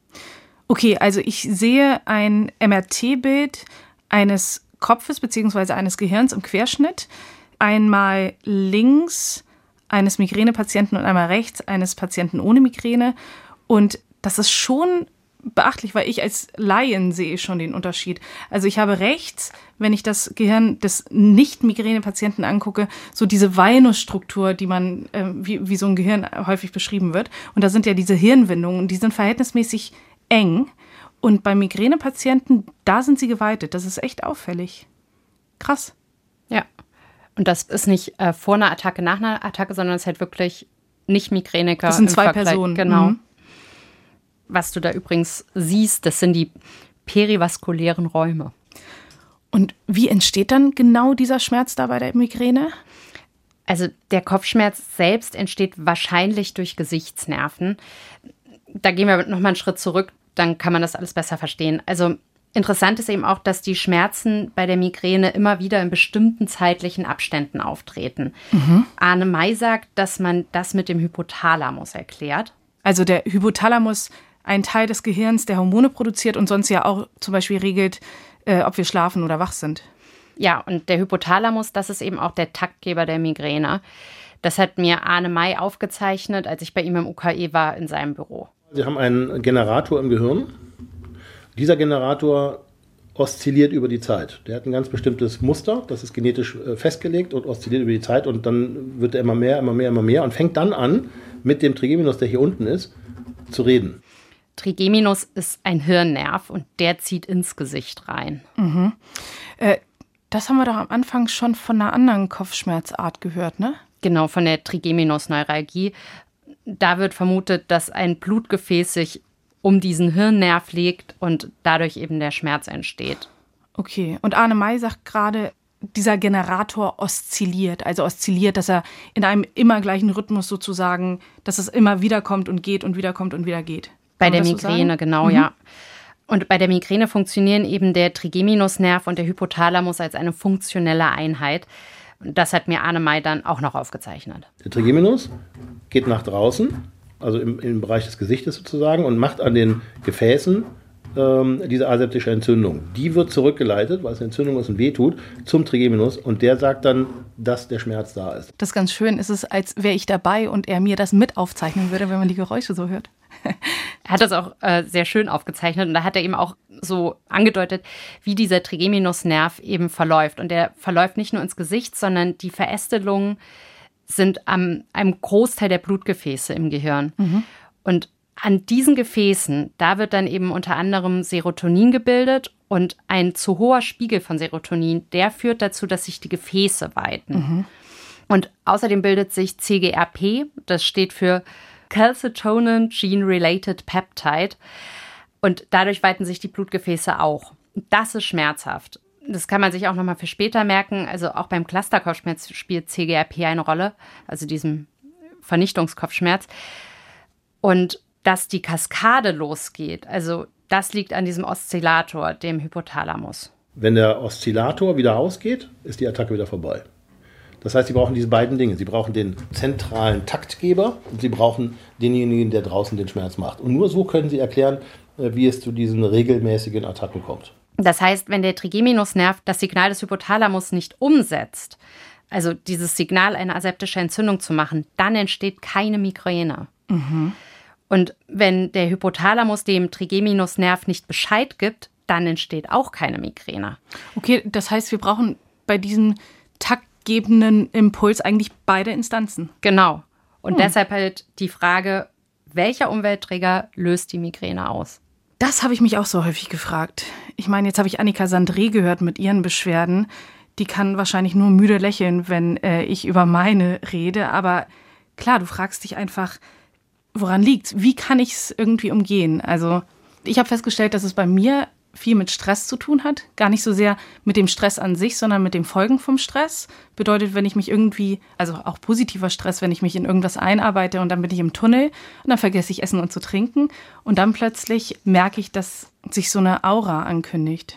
Okay, also ich sehe ein M R T-Bild eines Kopfes bzw. eines Gehirns im Querschnitt. Einmal links eines Migränepatienten und einmal rechts eines Patienten ohne Migräne. Und das ist schon beachtlich, weil ich als Laien sehe schon den Unterschied. Also ich habe rechts, wenn ich das Gehirn des Nicht-Migräne-Patienten angucke, so diese Walnussstruktur, die man, äh, wie, wie so ein Gehirn häufig beschrieben wird. Und da sind ja diese Hirnwindungen, die sind verhältnismäßig eng. Und bei Migränepatienten, da sind sie geweitet. Das ist echt auffällig. Krass. Ja. Und das ist nicht äh, vor einer Attacke, nach einer Attacke, sondern es ist halt wirklich Nicht-Migräniker. Das sind zwei Vergleich. Personen. Genau. Mhm. Was du da übrigens siehst, das sind die perivaskulären Räume. Und wie entsteht dann genau dieser Schmerz da bei der Migräne? Also der Kopfschmerz selbst entsteht wahrscheinlich durch Gesichtsnerven. Da gehen wir noch mal einen Schritt zurück, dann kann man das alles besser verstehen. Also interessant ist eben auch, dass die Schmerzen bei der Migräne immer wieder in bestimmten zeitlichen Abständen auftreten. Mhm. Arne May sagt, dass man das mit dem Hypothalamus erklärt. Also der Hypothalamus, ein Teil des Gehirns, der Hormone produziert und sonst ja auch zum Beispiel regelt, äh, ob wir schlafen oder wach sind. Ja, und der Hypothalamus, das ist eben auch der Taktgeber der Migräne. Das hat mir Arne May aufgezeichnet, als ich bei ihm im U K E war, in seinem Büro. Sie haben einen Generator im Gehirn. Dieser Generator oszilliert über die Zeit. Der hat ein ganz bestimmtes Muster, das ist genetisch festgelegt und oszilliert über die Zeit und dann wird er immer mehr, immer mehr, immer mehr und fängt dann an, mit dem Trigeminus, der hier unten ist, zu reden. Trigeminus ist ein Hirnnerv und der zieht ins Gesicht rein. Mhm. Äh, das haben wir doch am Anfang schon von einer anderen Kopfschmerzart gehört, ne? Genau, von der Trigeminusneuralgie. Da wird vermutet, dass ein Blutgefäß sich um diesen Hirnnerv legt und dadurch eben der Schmerz entsteht. Okay, und Arne May sagt gerade, dieser Generator oszilliert, also oszilliert, dass er in einem immer gleichen Rhythmus sozusagen, dass es immer wieder kommt und geht und wieder kommt und wieder geht. Bei der Migräne, so genau, mhm. ja. Und bei der Migräne funktionieren eben der Trigeminusnerv und der Hypothalamus als eine funktionelle Einheit. Das hat mir Arne May dann auch noch aufgezeichnet. Der Trigeminus geht nach draußen, also im, im Bereich des Gesichtes sozusagen, und macht an den Gefäßen ähm, diese aseptische Entzündung. Die wird zurückgeleitet, weil es eine Entzündung ist und wehtut, zum Trigeminus und der sagt dann, dass der Schmerz da ist. Das ist ganz schön. Es ist, als wäre ich dabei und er mir das mit aufzeichnen würde, wenn man die Geräusche so hört. Er hat das auch äh, sehr schön aufgezeichnet und da hat er eben auch so angedeutet, wie dieser Trigeminusnerv eben verläuft. Und der verläuft nicht nur ins Gesicht, sondern die Verästelungen sind am einem Großteil der Blutgefäße im Gehirn. Mhm. Und an diesen Gefäßen, da wird dann eben unter anderem Serotonin gebildet und ein zu hoher Spiegel von Serotonin, der führt dazu, dass sich die Gefäße weiten. Mhm. Und außerdem bildet sich C G R P, das steht für Calcitonin Gene-Related Peptide. Und dadurch weiten sich die Blutgefäße auch. Das ist schmerzhaft. das kann man sich auch nochmal für später merken, also auch beim Cluster-Kopfschmerz spielt C G R P eine Rolle, also diesem Vernichtungskopfschmerz. Und dass die Kaskade losgeht, also das liegt an diesem Oszillator, dem Hypothalamus. Wenn der Oszillator wieder ausgeht, ist die Attacke wieder vorbei. Das heißt, Sie brauchen diese beiden Dinge. Sie brauchen den zentralen Taktgeber und Sie brauchen denjenigen, der draußen den Schmerz macht. Und nur so können Sie erklären, wie es zu diesen regelmäßigen Attacken kommt. Das heißt, wenn der Trigeminusnerv das Signal des Hypothalamus nicht umsetzt, also dieses Signal, eine aseptische Entzündung zu machen, dann entsteht keine Migräne. Mhm. Und wenn der Hypothalamus dem Trigeminusnerv nicht Bescheid gibt, dann entsteht auch keine Migräne. Okay, das heißt, wir brauchen bei diesem taktgebenden Impuls eigentlich beide Instanzen. Genau. Und Hm. deshalb halt die Frage, welcher Umweltträger löst die Migräne aus? Das habe ich mich auch so häufig gefragt. Ich meine, jetzt habe ich Annika Sandré gehört mit ihren Beschwerden. Die kann wahrscheinlich nur müde lächeln, wenn äh, ich über meine rede. Aber klar, du fragst dich einfach, woran liegt's? Wie kann ich es irgendwie umgehen? Also ich habe festgestellt, dass es bei mir viel mit Stress zu tun hat. Gar nicht so sehr mit dem Stress an sich, sondern mit den Folgen vom Stress. Bedeutet, wenn ich mich irgendwie, also auch positiver Stress, wenn ich mich in irgendwas einarbeite und dann bin ich im Tunnel und dann vergesse ich Essen und zu trinken. Und dann plötzlich merke ich, dass sich so eine Aura ankündigt.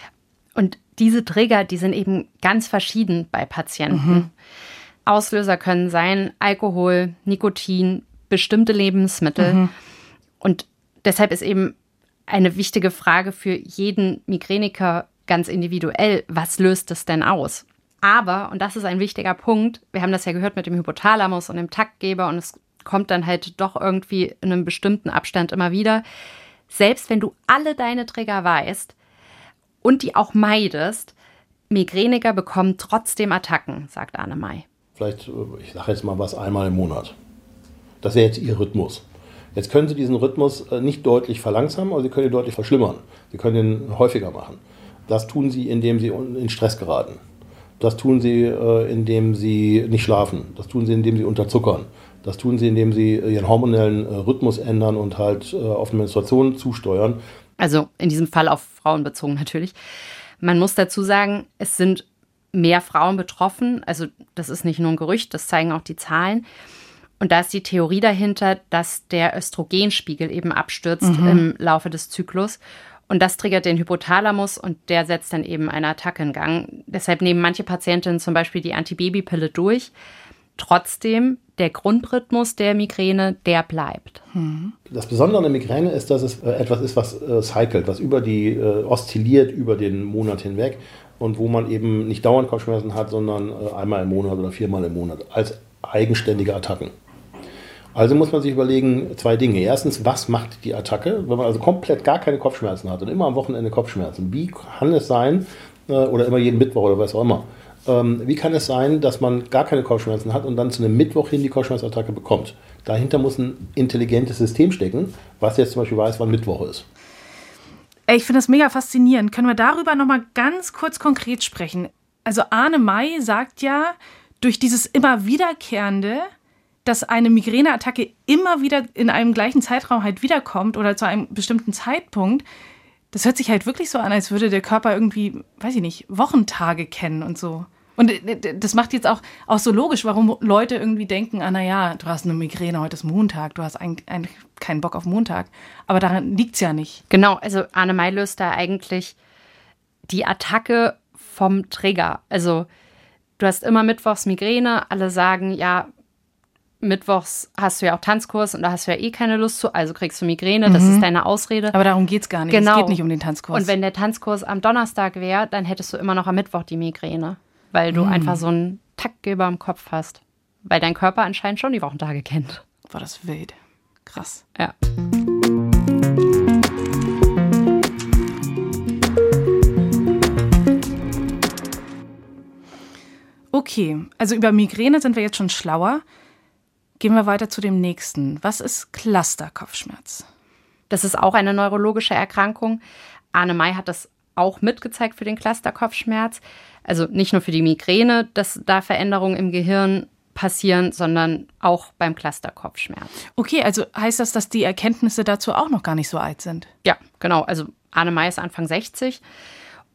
Und diese Trigger, die sind eben ganz verschieden bei Patienten. Mhm. Auslöser können sein Alkohol, Nikotin, bestimmte Lebensmittel. Mhm. Und deshalb ist eben eine wichtige Frage für jeden Migräniker ganz individuell, was löst es denn aus? Aber, und das ist ein wichtiger Punkt, wir haben das ja gehört mit dem Hypothalamus und dem Taktgeber und es kommt dann halt doch irgendwie in einem bestimmten Abstand immer wieder. Selbst wenn du alle deine Trigger weißt und die auch meidest, Migräniker bekommen trotzdem Attacken, sagt Anne-Mai. Vielleicht, ich sage jetzt mal was, einmal im Monat. Das wäre jetzt Ihr Rhythmus. Jetzt können Sie diesen Rhythmus nicht deutlich verlangsamen, aber Sie können ihn deutlich verschlimmern. Sie können ihn häufiger machen. Das tun Sie, indem Sie in Stress geraten. Das tun Sie, indem Sie nicht schlafen. Das tun Sie, indem Sie unterzuckern. Das tun Sie, indem Sie Ihren hormonellen Rhythmus ändern und halt auf die Menstruation zusteuern. Also in diesem Fall auf Frauen bezogen natürlich. Man muss dazu sagen, es sind mehr Frauen betroffen. Also das ist nicht nur ein Gerücht, das zeigen auch die Zahlen. Und da ist die Theorie dahinter, dass der Östrogenspiegel eben abstürzt mhm. im Laufe des Zyklus. Und das triggert den Hypothalamus und der setzt dann eben eine Attacke in Gang. Deshalb nehmen manche Patientinnen zum Beispiel die Antibabypille durch. Trotzdem, der Grundrhythmus der Migräne, der bleibt. Mhm. Das Besondere an der Migräne ist, dass es etwas ist, was äh, cycelt, was über die, äh, oszilliert über den Monat hinweg und wo man eben nicht dauernd Kopfschmerzen hat, sondern äh, einmal im Monat oder viermal im Monat als eigenständige Attacken. Also muss man sich überlegen, zwei Dinge. Erstens, was macht die Attacke? Wenn man also komplett gar keine Kopfschmerzen hat und immer am Wochenende Kopfschmerzen, wie kann es sein, oder immer jeden Mittwoch oder was auch immer, wie kann es sein, dass man gar keine Kopfschmerzen hat und dann zu einem Mittwoch hin die Kopfschmerzattacke bekommt? Dahinter muss ein intelligentes System stecken, was jetzt zum Beispiel weiß, wann Mittwoch ist. Ich finde das mega faszinierend. Können wir darüber nochmal ganz kurz konkret sprechen? Also Anne-Mai sagt ja, durch dieses immer wiederkehrende, dass eine Migräneattacke immer wieder in einem gleichen Zeitraum halt wiederkommt oder zu einem bestimmten Zeitpunkt, das hört sich halt wirklich so an, als würde der Körper irgendwie, weiß ich nicht, Wochentage kennen und so. Und das macht jetzt auch, auch so logisch, warum Leute irgendwie denken, ah, naja, du hast eine Migräne, heute ist Montag, du hast eigentlich keinen Bock auf Montag. Aber daran liegt es ja nicht. Genau, also Anne-Mai löst da eigentlich die Attacke vom Trigger. Also du hast immer mittwochs Migräne, alle sagen, ja, mittwochs hast du ja auch Tanzkurs und da hast du ja eh keine Lust zu, also kriegst du Migräne, mhm. das ist deine Ausrede. Aber darum geht's gar nicht, genau. Es geht nicht um den Tanzkurs. Und wenn der Tanzkurs am Donnerstag wäre, dann hättest du immer noch am Mittwoch die Migräne, weil du mhm. einfach so einen Taktgeber im Kopf hast, weil dein Körper anscheinend schon die Wochentage kennt. War das wild. Krass. Ja. Okay, also über Migräne sind wir jetzt schon schlauer. Gehen wir weiter zu dem nächsten. Was ist Cluster-Kopfschmerz? Das ist auch eine neurologische Erkrankung. Anne-Mai hat das auch mitgezeigt für den Cluster-Kopfschmerz. Also nicht nur für die Migräne, dass da Veränderungen im Gehirn passieren, sondern auch beim Cluster-Kopfschmerz. Okay, also heißt das, dass die Erkenntnisse dazu auch noch gar nicht so alt sind? Ja, genau. Also Anne-Mai ist Anfang sechzig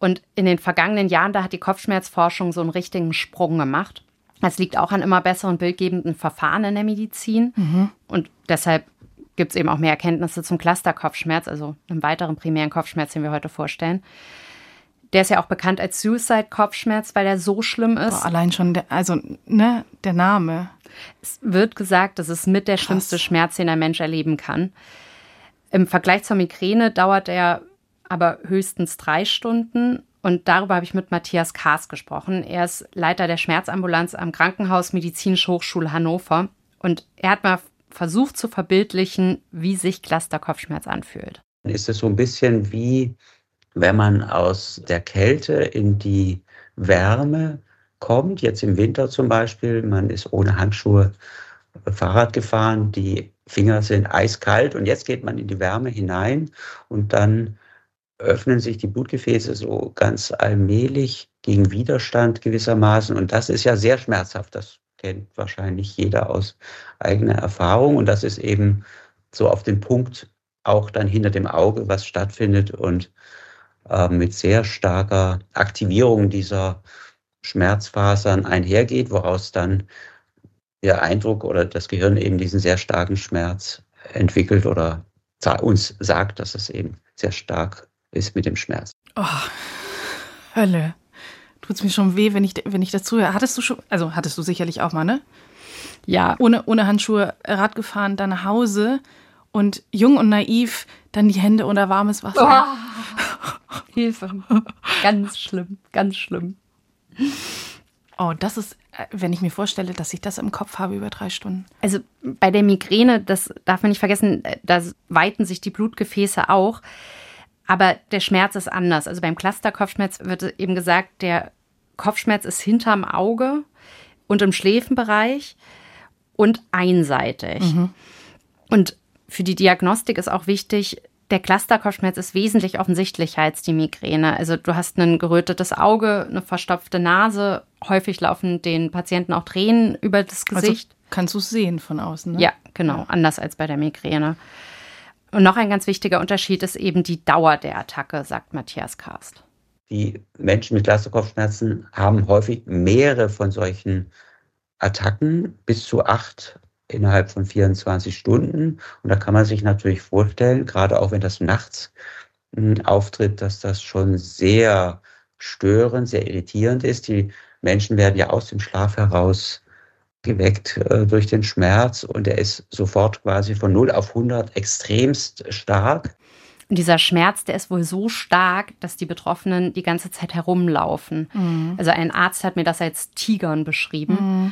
Und in den vergangenen Jahren, da hat die Kopfschmerzforschung so einen richtigen Sprung gemacht. Das liegt auch an immer besseren bildgebenden Verfahren in der Medizin. Mhm. Und deshalb gibt es eben auch mehr Erkenntnisse zum Cluster-Kopfschmerz, also einem weiteren primären Kopfschmerz, den wir heute vorstellen. Der ist ja auch bekannt als Suicide-Kopfschmerz, weil der so schlimm ist. Boah, allein schon, der, also ne, der Name. Es wird gesagt, das ist mit der Krass. schlimmste Schmerz, den ein Mensch erleben kann. Im Vergleich zur Migräne dauert er aber höchstens drei Stunden. Und darüber habe ich mit Matthias Kaas gesprochen. Er ist Leiter der Schmerzambulanz am Krankenhaus Medizinische Hochschule Hannover. Und er hat mal versucht zu verbildlichen, wie sich Cluster-Kopfschmerz anfühlt. Ist es so ein bisschen wie, wenn man aus der Kälte in die Wärme kommt, jetzt im Winter zum Beispiel, man ist ohne Handschuhe Fahrrad gefahren, die Finger sind eiskalt und jetzt geht man in die Wärme hinein und dann öffnen sich die Blutgefäße so ganz allmählich gegen Widerstand gewissermaßen und das ist ja sehr schmerzhaft, das kennt wahrscheinlich jeder aus eigener Erfahrung und das ist eben so auf den Punkt auch dann hinter dem Auge, was stattfindet und äh, mit sehr starker Aktivierung dieser Schmerzfasern einhergeht, woraus dann der Eindruck oder das Gehirn eben diesen sehr starken Schmerz entwickelt oder uns sagt, dass es eben sehr stark ist mit dem Schmerz. Oh, Hölle. Tut's mir schon weh, wenn ich, wenn ich das zuhöre. Hattest du schon, also hattest du sicherlich auch mal, ne? Ja. Ohne, ohne Handschuhe Rad gefahren, dann nach Hause und jung und naiv dann die Hände unter warmes Wasser. Oh, Hilfe. Ganz schlimm, ganz schlimm. Oh, das ist, wenn ich mir vorstelle, dass ich das im Kopf habe über drei Stunden. Also bei der Migräne, das darf man nicht vergessen, da weiten sich die Blutgefäße auch. Aber der Schmerz ist anders. Also beim Cluster-Kopfschmerz wird eben gesagt, der Kopfschmerz ist hinterm Auge und im Schläfenbereich und einseitig. Mhm. Und für die Diagnostik ist auch wichtig, der Cluster-Kopfschmerz ist wesentlich offensichtlicher als die Migräne. Also du hast ein gerötetes Auge, eine verstopfte Nase. Häufig laufen den Patienten auch Tränen über das Gesicht. Also kannst du es sehen von außen, ne? Ja, genau. Anders als bei der Migräne. Und noch ein ganz wichtiger Unterschied ist eben die Dauer der Attacke, sagt Matthias Kaas. Die Menschen mit Cluster-Kopfschmerzen haben häufig mehrere von solchen Attacken, bis zu acht innerhalb von vierundzwanzig Stunden. Und da kann man sich natürlich vorstellen, gerade auch wenn das nachts mh, auftritt, dass das schon sehr störend, sehr irritierend ist. Die Menschen werden ja aus dem Schlaf heraus geweckt äh, durch den Schmerz und er ist sofort quasi von null auf hundert extremst stark. Und dieser Schmerz, der ist wohl so stark, dass die Betroffenen die ganze Zeit herumlaufen. Mhm. Also ein Arzt hat mir das als Tigern beschrieben. Mhm.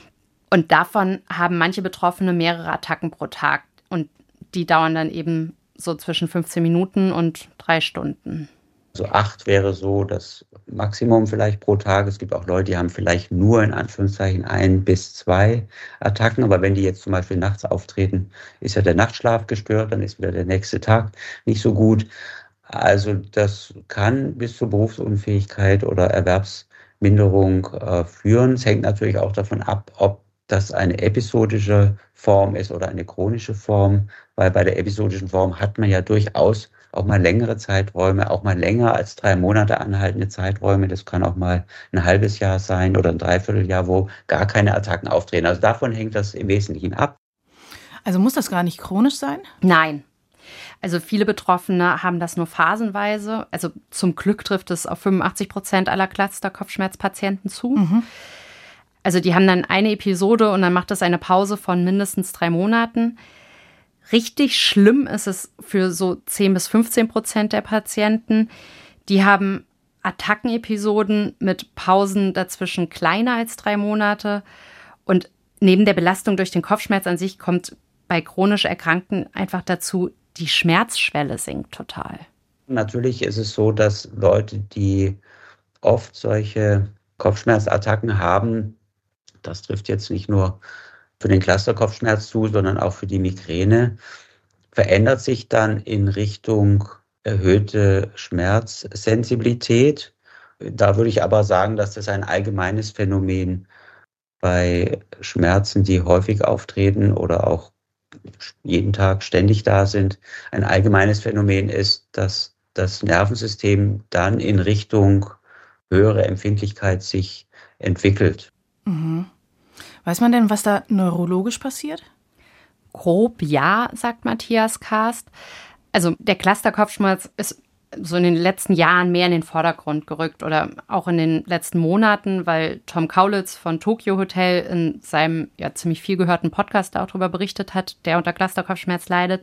Und davon haben manche Betroffene mehrere Attacken pro Tag. Und die dauern dann eben so zwischen fünfzehn Minuten und drei Stunden. Also acht wäre so das Maximum vielleicht pro Tag. Es gibt auch Leute, die haben vielleicht nur in Anführungszeichen ein bis zwei Attacken. Aber wenn die jetzt zum Beispiel nachts auftreten, ist ja der Nachtschlaf gestört, dann ist wieder der nächste Tag nicht so gut. Also das kann bis zur Berufsunfähigkeit oder Erwerbsminderung äh, führen. Es hängt natürlich auch davon ab, ob das eine episodische Form ist oder eine chronische Form, weil bei der episodischen Form hat man ja durchaus auch mal längere Zeiträume, auch mal länger als drei Monate anhaltende Zeiträume. Das kann auch mal ein halbes Jahr sein oder ein Dreivierteljahr, wo gar keine Attacken auftreten. Also davon hängt das im Wesentlichen ab. Also muss das gar nicht chronisch sein? Nein. Also viele Betroffene haben das nur phasenweise. Also zum Glück trifft es auf fünfundachtzig Prozent aller Cluster-Kopfschmerzpatienten zu. Mhm. Also die haben dann eine Episode und dann macht es eine Pause von mindestens drei Monaten. Richtig schlimm ist es für so zehn bis fünfzehn Prozent der Patienten. Die haben Attackenepisoden mit Pausen dazwischen kleiner als drei Monate. Und neben der Belastung durch den Kopfschmerz an sich kommt bei chronisch Erkrankten einfach dazu, die Schmerzschwelle sinkt total. Natürlich ist es so, dass Leute, die oft solche Kopfschmerzattacken haben, das trifft jetzt nicht nur für den Cluster-Kopfschmerz zu, sondern auch für die Migräne, verändert sich dann in Richtung erhöhte Schmerzsensibilität. Da würde ich aber sagen, dass das ein allgemeines Phänomen bei Schmerzen, die häufig auftreten oder auch jeden Tag ständig da sind, ein allgemeines Phänomen ist, dass das Nervensystem dann in Richtung höhere Empfindlichkeit sich entwickelt. Mhm. Weiß man denn, was da neurologisch passiert? Grob ja, sagt Matthias Karst. Also der Cluster-Kopfschmerz ist so in den letzten Jahren mehr in den Vordergrund gerückt oder auch in den letzten Monaten, weil Tom Kaulitz von Tokyo Hotel in seinem ja ziemlich viel gehörten Podcast darüber berichtet hat, der unter Cluster-Kopfschmerz leidet.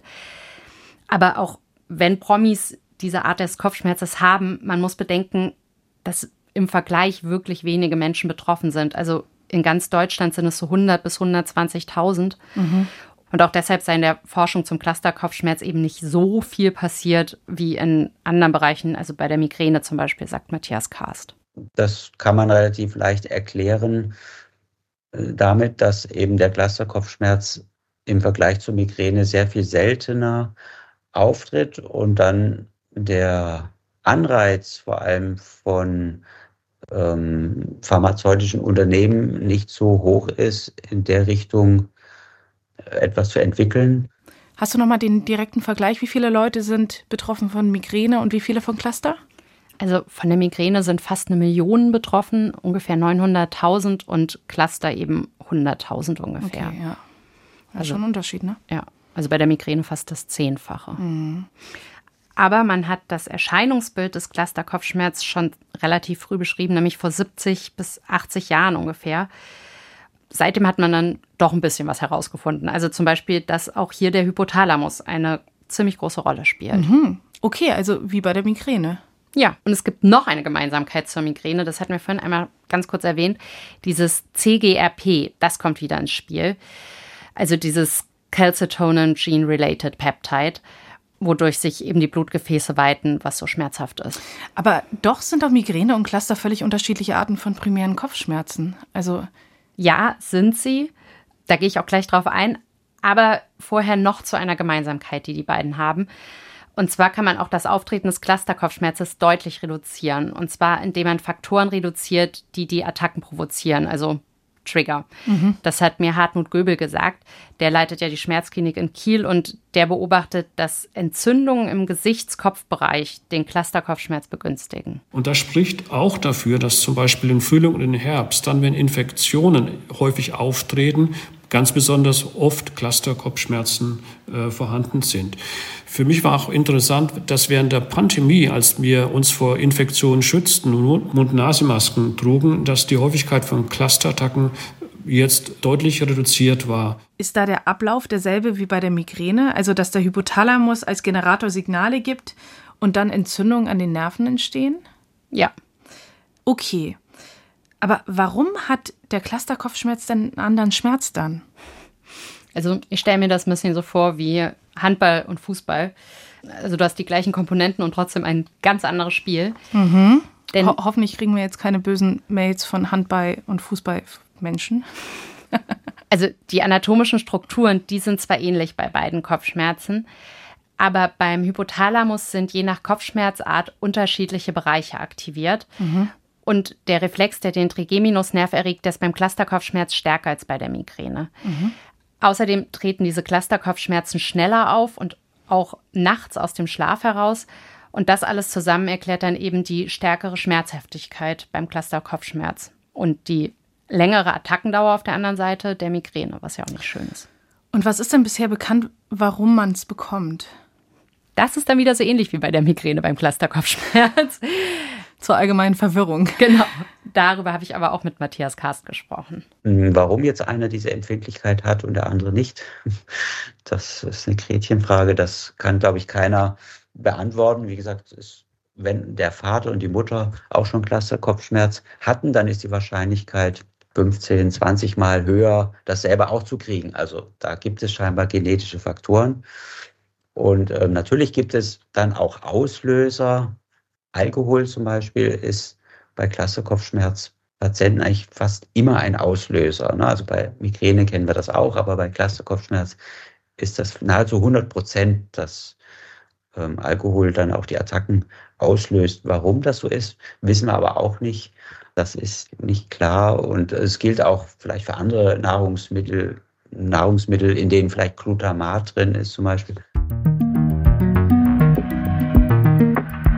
Aber auch wenn Promis diese Art des Kopfschmerzes haben, man muss bedenken, dass im Vergleich wirklich wenige Menschen betroffen sind. Also in ganz Deutschland sind es so hundert bis hundertzwanzigtausend. Mhm. Und auch deshalb sei in der Forschung zum Cluster-Kopfschmerz eben nicht so viel passiert wie in anderen Bereichen, also bei der Migräne zum Beispiel, sagt Matthias Karst. Das kann man relativ leicht erklären damit, dass eben der Cluster-Kopfschmerz im Vergleich zur Migräne sehr viel seltener auftritt und dann der Anreiz vor allem von ähm, pharmazeutischen Unternehmen nicht so hoch ist, in der Richtung etwas zu entwickeln. Hast du nochmal den direkten Vergleich? Wie viele Leute sind betroffen von Migräne und wie viele von Cluster? Also von der Migräne sind fast eine Million betroffen, ungefähr neunhunderttausend und Cluster eben hunderttausend ungefähr. Okay, ja. Das Also ist schon ein Unterschied, ne? Ja, also bei der Migräne fast das Zehnfache. Mhm. Aber man hat das Erscheinungsbild des Cluster-Kopfschmerz schon relativ früh beschrieben, nämlich vor siebzig bis achtzig Jahren ungefähr. Seitdem hat man dann doch ein bisschen was herausgefunden. Also zum Beispiel, dass auch hier der Hypothalamus eine ziemlich große Rolle spielt. Mhm. Okay, also wie bei der Migräne. Ja, und es gibt noch eine Gemeinsamkeit zur Migräne, das hatten wir vorhin einmal ganz kurz erwähnt. Dieses C G R P, das kommt wieder ins Spiel. Also dieses Calcitonin Gene-Related Peptide, wodurch sich eben die Blutgefäße weiten, was so schmerzhaft ist. Aber doch sind auch Migräne und Cluster völlig unterschiedliche Arten von primären Kopfschmerzen. Also ja, sind sie. Da gehe ich auch gleich drauf ein. Aber vorher noch zu einer Gemeinsamkeit, die die beiden haben. Und zwar kann man auch das Auftreten des Cluster-Kopfschmerzes deutlich reduzieren. Und zwar, indem man Faktoren reduziert, die die Attacken provozieren, also Trigger. Mhm. Das hat mir Hartmut Göbel gesagt. Der leitet ja die Schmerzklinik in Kiel und der beobachtet, dass Entzündungen im Gesichtskopfbereich den Cluster-Kopfschmerz begünstigen. Und das spricht auch dafür, dass zum Beispiel im Frühling und im Herbst, dann wenn Infektionen häufig auftreten, ganz besonders oft Cluster-Kopfschmerzen äh, vorhanden sind. Für mich war auch interessant, dass während der Pandemie, als wir uns vor Infektionen schützten und Mund-Nasen-Masken trugen, dass die Häufigkeit von Clusterattacken jetzt deutlich reduziert war. Ist da der Ablauf derselbe wie bei der Migräne? Also, dass der Hypothalamus als Generator Signale gibt und dann Entzündungen an den Nerven entstehen? Ja. Okay. Aber warum hat der Cluster-Kopfschmerz denn einen anderen Schmerz dann? Also ich stelle mir das ein bisschen so vor wie Handball und Fußball. Also du hast die gleichen Komponenten und trotzdem ein ganz anderes Spiel. Mhm. Denn Ho- hoffentlich kriegen wir jetzt keine bösen Mails von Handball- und Fußballmenschen. Also die anatomischen Strukturen, die sind zwar ähnlich bei beiden Kopfschmerzen, aber beim Hypothalamus sind je nach Kopfschmerzart unterschiedliche Bereiche aktiviert. Mhm. Und der Reflex, der den Trigeminusnerv erregt, der ist beim Clusterkopfschmerz stärker als bei der Migräne. Mhm. Außerdem treten diese Clusterkopfschmerzen schneller auf und auch nachts aus dem Schlaf heraus. Und das alles zusammen erklärt dann eben die stärkere Schmerzhaftigkeit beim Clusterkopfschmerz und die längere Attackendauer auf der anderen Seite der Migräne, was ja auch nicht schön ist. Und was ist denn bisher bekannt, warum man es bekommt? Das ist dann wieder so ähnlich wie bei der Migräne beim Clusterkopfschmerz. Zur allgemeinen Verwirrung. Genau. Darüber habe ich aber auch mit Matthias Karst gesprochen. Warum jetzt einer diese Empfindlichkeit hat und der andere nicht, das ist eine Gretchenfrage. Das kann, glaube ich, keiner beantworten. Wie gesagt, ist, wenn der Vater und die Mutter auch schon Clusterkopfschmerz hatten, dann ist die Wahrscheinlichkeit fünfzehn, zwanzig Mal höher, das selber auch zu kriegen. Also da gibt es scheinbar genetische Faktoren. Und äh, natürlich gibt es dann auch Auslöser. Alkohol zum Beispiel ist bei Clusterkopfschmerzpatienten eigentlich fast immer ein Auslöser. Ne? Also bei Migräne kennen wir das auch, aber bei Clusterkopfschmerz ist das nahezu hundert Prozent, dass ähm, Alkohol dann auch die Attacken auslöst. Warum das so ist, wissen wir aber auch nicht. Das ist nicht klar und es gilt auch vielleicht für andere Nahrungsmittel, Nahrungsmittel, in denen vielleicht Glutamat drin ist zum Beispiel.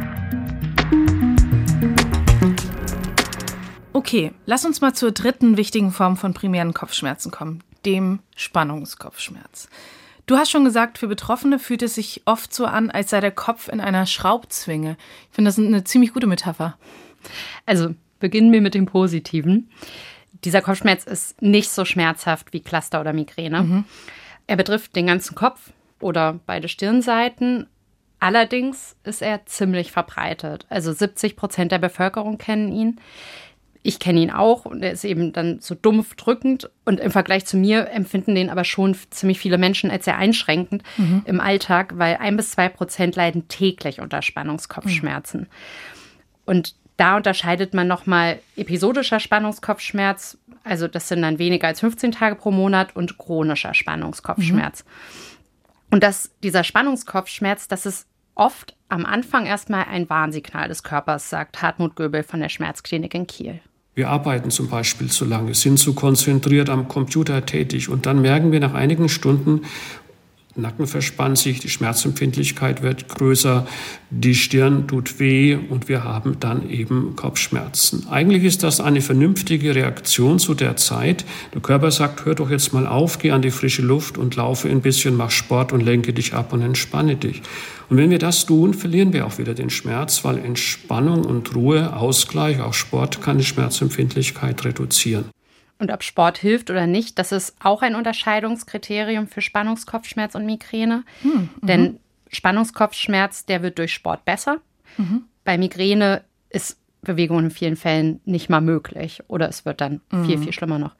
Okay, lass uns mal zur dritten wichtigen Form von primären Kopfschmerzen kommen, dem Spannungskopfschmerz. Du hast schon gesagt, für Betroffene fühlt es sich oft so an, als sei der Kopf in einer Schraubzwinge. Ich finde, das ist eine ziemlich gute Metapher. Also beginnen wir mit dem Positiven. Dieser Kopfschmerz ist nicht so schmerzhaft wie Cluster oder Migräne. Mhm. Er betrifft den ganzen Kopf oder beide Stirnseiten. Allerdings ist er ziemlich verbreitet. Also siebzig Prozent der Bevölkerung kennen ihn. Ich kenne ihn auch und er ist eben dann so dumpf drückend. Und im Vergleich zu mir empfinden den aber schon ziemlich viele Menschen als sehr einschränkend mhm. im Alltag, weil ein bis zwei Prozent leiden täglich unter Spannungskopfschmerzen. Mhm. Und da unterscheidet man nochmal episodischer Spannungskopfschmerz, also das sind dann weniger als fünfzehn Tage pro Monat, und chronischer Spannungskopfschmerz. Mhm. Und das, dieser Spannungskopfschmerz, das ist oft am Anfang erstmal ein Warnsignal des Körpers, sagt Hartmut Göbel von der Schmerzklinik in Kiel. Wir arbeiten zum Beispiel zu lange, sind zu konzentriert am Computer tätig und dann merken wir nach einigen Stunden, Nacken verspannt sich, die Schmerzempfindlichkeit wird größer, die Stirn tut weh und wir haben dann eben Kopfschmerzen. Eigentlich ist das eine vernünftige Reaktion zu der Zeit. Der Körper sagt, hör doch jetzt mal auf, geh an die frische Luft und laufe ein bisschen, mach Sport und lenke dich ab und entspanne dich. Und wenn wir das tun, verlieren wir auch wieder den Schmerz, weil Entspannung und Ruhe, Ausgleich, auch Sport kann die Schmerzempfindlichkeit reduzieren. Und ob Sport hilft oder nicht, das ist auch ein Unterscheidungskriterium für Spannungskopfschmerz und Migräne. Hm, Denn Spannungskopfschmerz, der wird durch Sport besser. Mhm. Bei Migräne ist Bewegung in vielen Fällen nicht mal möglich. Oder es wird dann mhm. viel, viel schlimmer noch.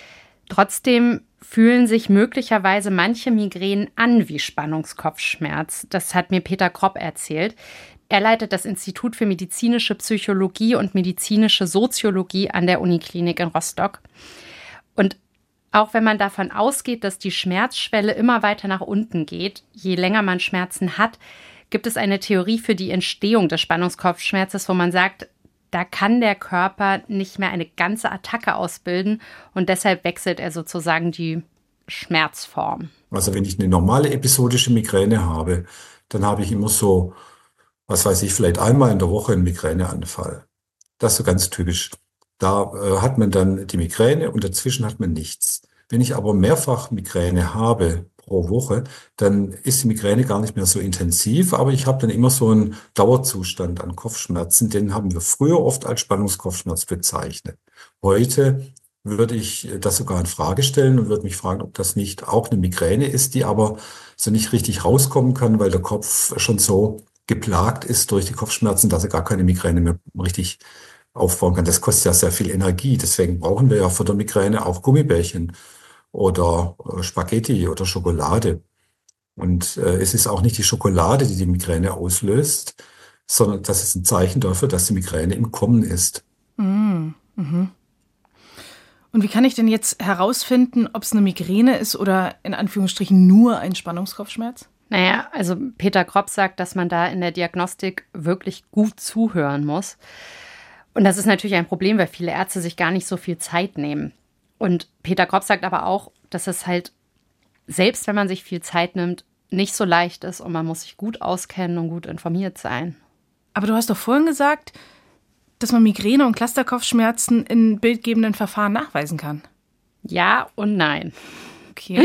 Trotzdem fühlen sich möglicherweise manche Migränen an wie Spannungskopfschmerz. Das hat mir Peter Kropp erzählt. Er leitet das Institut für medizinische Psychologie und medizinische Soziologie an der Uniklinik in Rostock. Und auch wenn man davon ausgeht, dass die Schmerzschwelle immer weiter nach unten geht, je länger man Schmerzen hat, gibt es eine Theorie für die Entstehung des Spannungskopfschmerzes, wo man sagt, da kann der Körper nicht mehr eine ganze Attacke ausbilden und deshalb wechselt er sozusagen die Schmerzform. Also wenn ich eine normale episodische Migräne habe, dann habe ich immer so, was weiß ich, vielleicht einmal in der Woche einen Migräneanfall. Das ist so ganz typisch. Da äh, hat man dann die Migräne und dazwischen hat man nichts. Wenn ich aber mehrfach Migräne habe pro Woche, dann ist die Migräne gar nicht mehr so intensiv, aber ich habe dann immer so einen Dauerzustand an Kopfschmerzen. Den haben wir früher oft als Spannungskopfschmerz bezeichnet. Heute würde ich das sogar in Frage stellen und würde mich fragen, ob das nicht auch eine Migräne ist, die aber so nicht richtig rauskommen kann, weil der Kopf schon so geplagt ist durch die Kopfschmerzen, dass er gar keine Migräne mehr richtig aufbauen kann. Das kostet ja sehr viel Energie. Deswegen brauchen wir ja vor der Migräne auch Gummibärchen oder Spaghetti oder Schokolade. Und äh, es ist auch nicht die Schokolade, die die Migräne auslöst, sondern das ist ein Zeichen dafür, dass die Migräne im Kommen ist. Mm, mhm. Und wie kann ich denn jetzt herausfinden, ob es eine Migräne ist oder in Anführungsstrichen nur ein Spannungskopfschmerz? Naja, also Peter Kropp sagt, dass man da in der Diagnostik wirklich gut zuhören muss. Und das ist natürlich ein Problem, weil viele Ärzte sich gar nicht so viel Zeit nehmen. Und Peter Kropp sagt aber auch, dass es halt, selbst wenn man sich viel Zeit nimmt, nicht so leicht ist und man muss sich gut auskennen und gut informiert sein. Aber du hast doch vorhin gesagt, dass man Migräne und Clusterkopfschmerzen in bildgebenden Verfahren nachweisen kann. Ja und nein. Okay.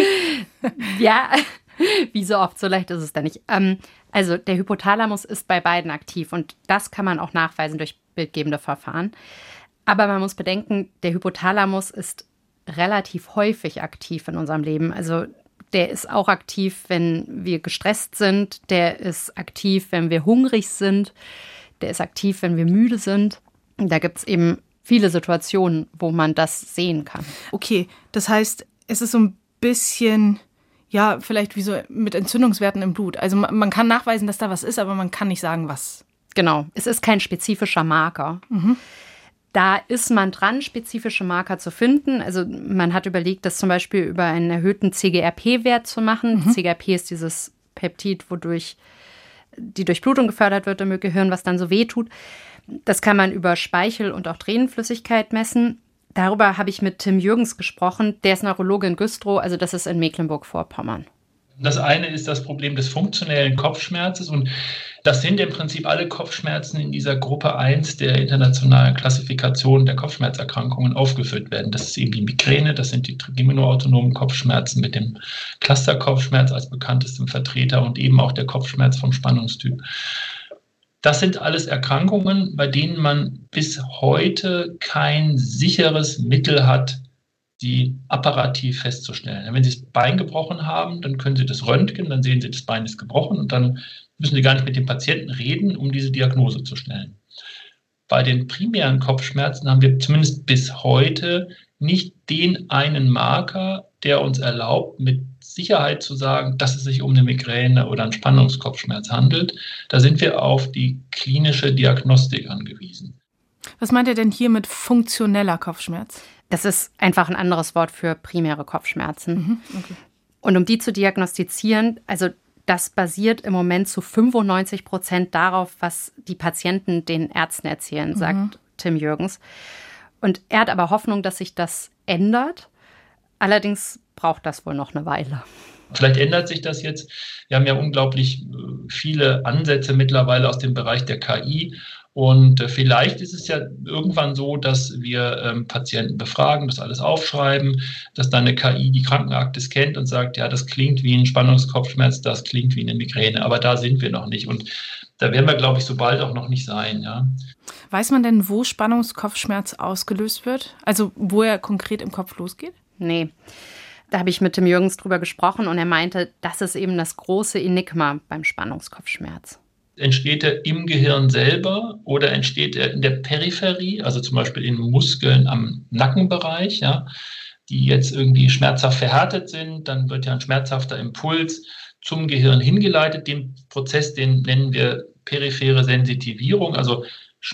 Ja, wie so oft, so leicht ist es da nicht. Ähm, also der Hypothalamus ist bei beiden aktiv und das kann man auch nachweisen durch bildgebende Verfahren. Aber man muss bedenken, der Hypothalamus ist relativ häufig aktiv in unserem Leben. Also der ist auch aktiv, wenn wir gestresst sind. Der ist aktiv, wenn wir hungrig sind. Der ist aktiv, wenn wir müde sind. Da gibt es eben viele Situationen, wo man das sehen kann. Okay, das heißt, es ist so ein bisschen, ja, vielleicht wie so mit Entzündungswerten im Blut. Also man, man kann nachweisen, dass da was ist, aber man kann nicht sagen, was. Genau, es ist kein spezifischer Marker. Mhm. Da ist man dran, spezifische Marker zu finden. Also man hat überlegt, das zum Beispiel über einen erhöhten C G R P-Wert zu machen. Mhm. C G R P ist dieses Peptid, wodurch die Durchblutung gefördert wird im Gehirn, was dann so weh tut. Das kann man über Speichel und auch Tränenflüssigkeit messen. Darüber habe ich mit Tim Jürgens gesprochen. Der ist Neurologe in Güstrow, also das ist in Mecklenburg-Vorpommern. Das eine ist das Problem des funktionellen Kopfschmerzes und Das sind im Prinzip alle Kopfschmerzen in dieser Gruppe eins der internationalen Klassifikation der Kopfschmerzerkrankungen aufgeführt werden. Das ist eben die Migräne, das sind die trigeminalautonomen Kopfschmerzen mit dem Clusterkopfschmerz als bekanntestem Vertreter und eben auch der Kopfschmerz vom Spannungstyp. Das sind alles Erkrankungen, bei denen man bis heute kein sicheres Mittel hat, die apparativ festzustellen. Wenn Sie das Bein gebrochen haben, dann können Sie das röntgen, dann sehen Sie, das Bein ist gebrochen und dann müssen Sie gar nicht mit dem Patienten reden, um diese Diagnose zu stellen. Bei den primären Kopfschmerzen haben wir zumindest bis heute nicht den einen Marker, der uns erlaubt, mit Sicherheit zu sagen, dass es sich um eine Migräne oder einen Spannungskopfschmerz handelt. Da sind wir auf die klinische Diagnostik angewiesen. Was meint ihr denn hier mit funktioneller Kopfschmerz? Das ist einfach ein anderes Wort für primäre Kopfschmerzen. Mhm, okay. Und um die zu diagnostizieren, also das basiert im Moment zu fünfundneunzig Prozent darauf, was die Patienten den Ärzten erzählen, sagt mhm. Tim Jürgens. Und er hat aber Hoffnung, dass sich das ändert. Allerdings braucht das wohl noch eine Weile. Vielleicht ändert sich das jetzt. Wir haben ja unglaublich viele Ansätze mittlerweile aus dem Bereich der K I. Und vielleicht ist es ja irgendwann so, dass wir ähm, Patienten befragen, das alles aufschreiben, dass dann eine K I die Krankenakte scannt und sagt, ja, das klingt wie ein Spannungskopfschmerz, das klingt wie eine Migräne. Aber da sind wir noch nicht. Und da werden wir, glaube ich, so bald auch noch nicht sein. Ja. Weiß man denn, wo Spannungskopfschmerz ausgelöst wird? Also wo er konkret im Kopf losgeht? Nee. Da habe ich mit Tim Jürgens drüber gesprochen und er meinte, das ist eben das große Enigma beim Spannungskopfschmerz. Entsteht er im Gehirn selber oder entsteht er in der Peripherie, also zum Beispiel in Muskeln am Nackenbereich, ja, die jetzt irgendwie schmerzhaft verhärtet sind, dann wird ja ein schmerzhafter Impuls zum Gehirn hingeleitet. Den Prozess, den nennen wir periphere Sensitivierung, also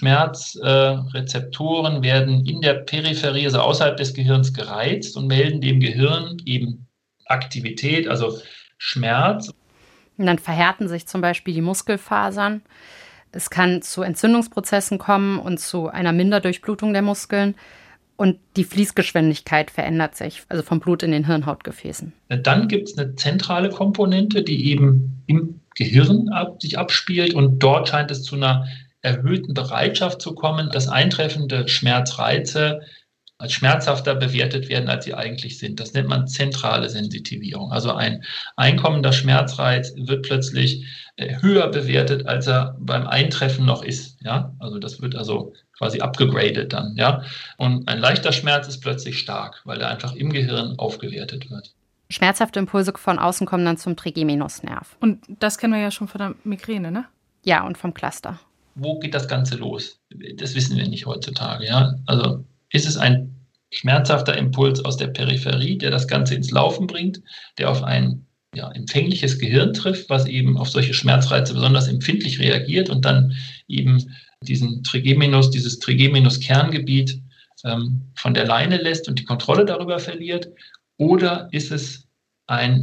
Schmerzrezeptoren äh, werden in der Peripherie, also außerhalb des Gehirns, gereizt und melden dem Gehirn eben Aktivität, also Schmerz. Und dann verhärten sich zum Beispiel die Muskelfasern. Es kann zu Entzündungsprozessen kommen und zu einer Minderdurchblutung der Muskeln. Und die Fließgeschwindigkeit verändert sich, also vom Blut in den Hirnhautgefäßen. Dann gibt es eine zentrale Komponente, die eben im Gehirn ab, sich abspielt. Und dort scheint es zu einer erhöhten Bereitschaft zu kommen, dass eintreffende Schmerzreize als schmerzhafter bewertet werden, als sie eigentlich sind. Das nennt man zentrale Sensitivierung. Also ein einkommender Schmerzreiz wird plötzlich höher bewertet, als er beim Eintreffen noch ist. Ja? Also das wird also quasi abgegradet dann. Ja? Und ein leichter Schmerz ist plötzlich stark, weil er einfach im Gehirn aufgewertet wird. Schmerzhafte Impulse von außen kommen dann zum Trigeminusnerv. Und das kennen wir ja schon von der Migräne, ne? Ja, und vom Cluster. Wo geht das Ganze los? Das wissen wir nicht heutzutage. Ja? Also ist es ein schmerzhafter Impuls aus der Peripherie, der das Ganze ins Laufen bringt, der auf ein ja, empfängliches Gehirn trifft, was eben auf solche Schmerzreize besonders empfindlich reagiert und dann eben diesen Trigeminus, dieses Trigeminus-Kerngebiet ähm, von der Leine lässt und die Kontrolle darüber verliert? Oder ist es eine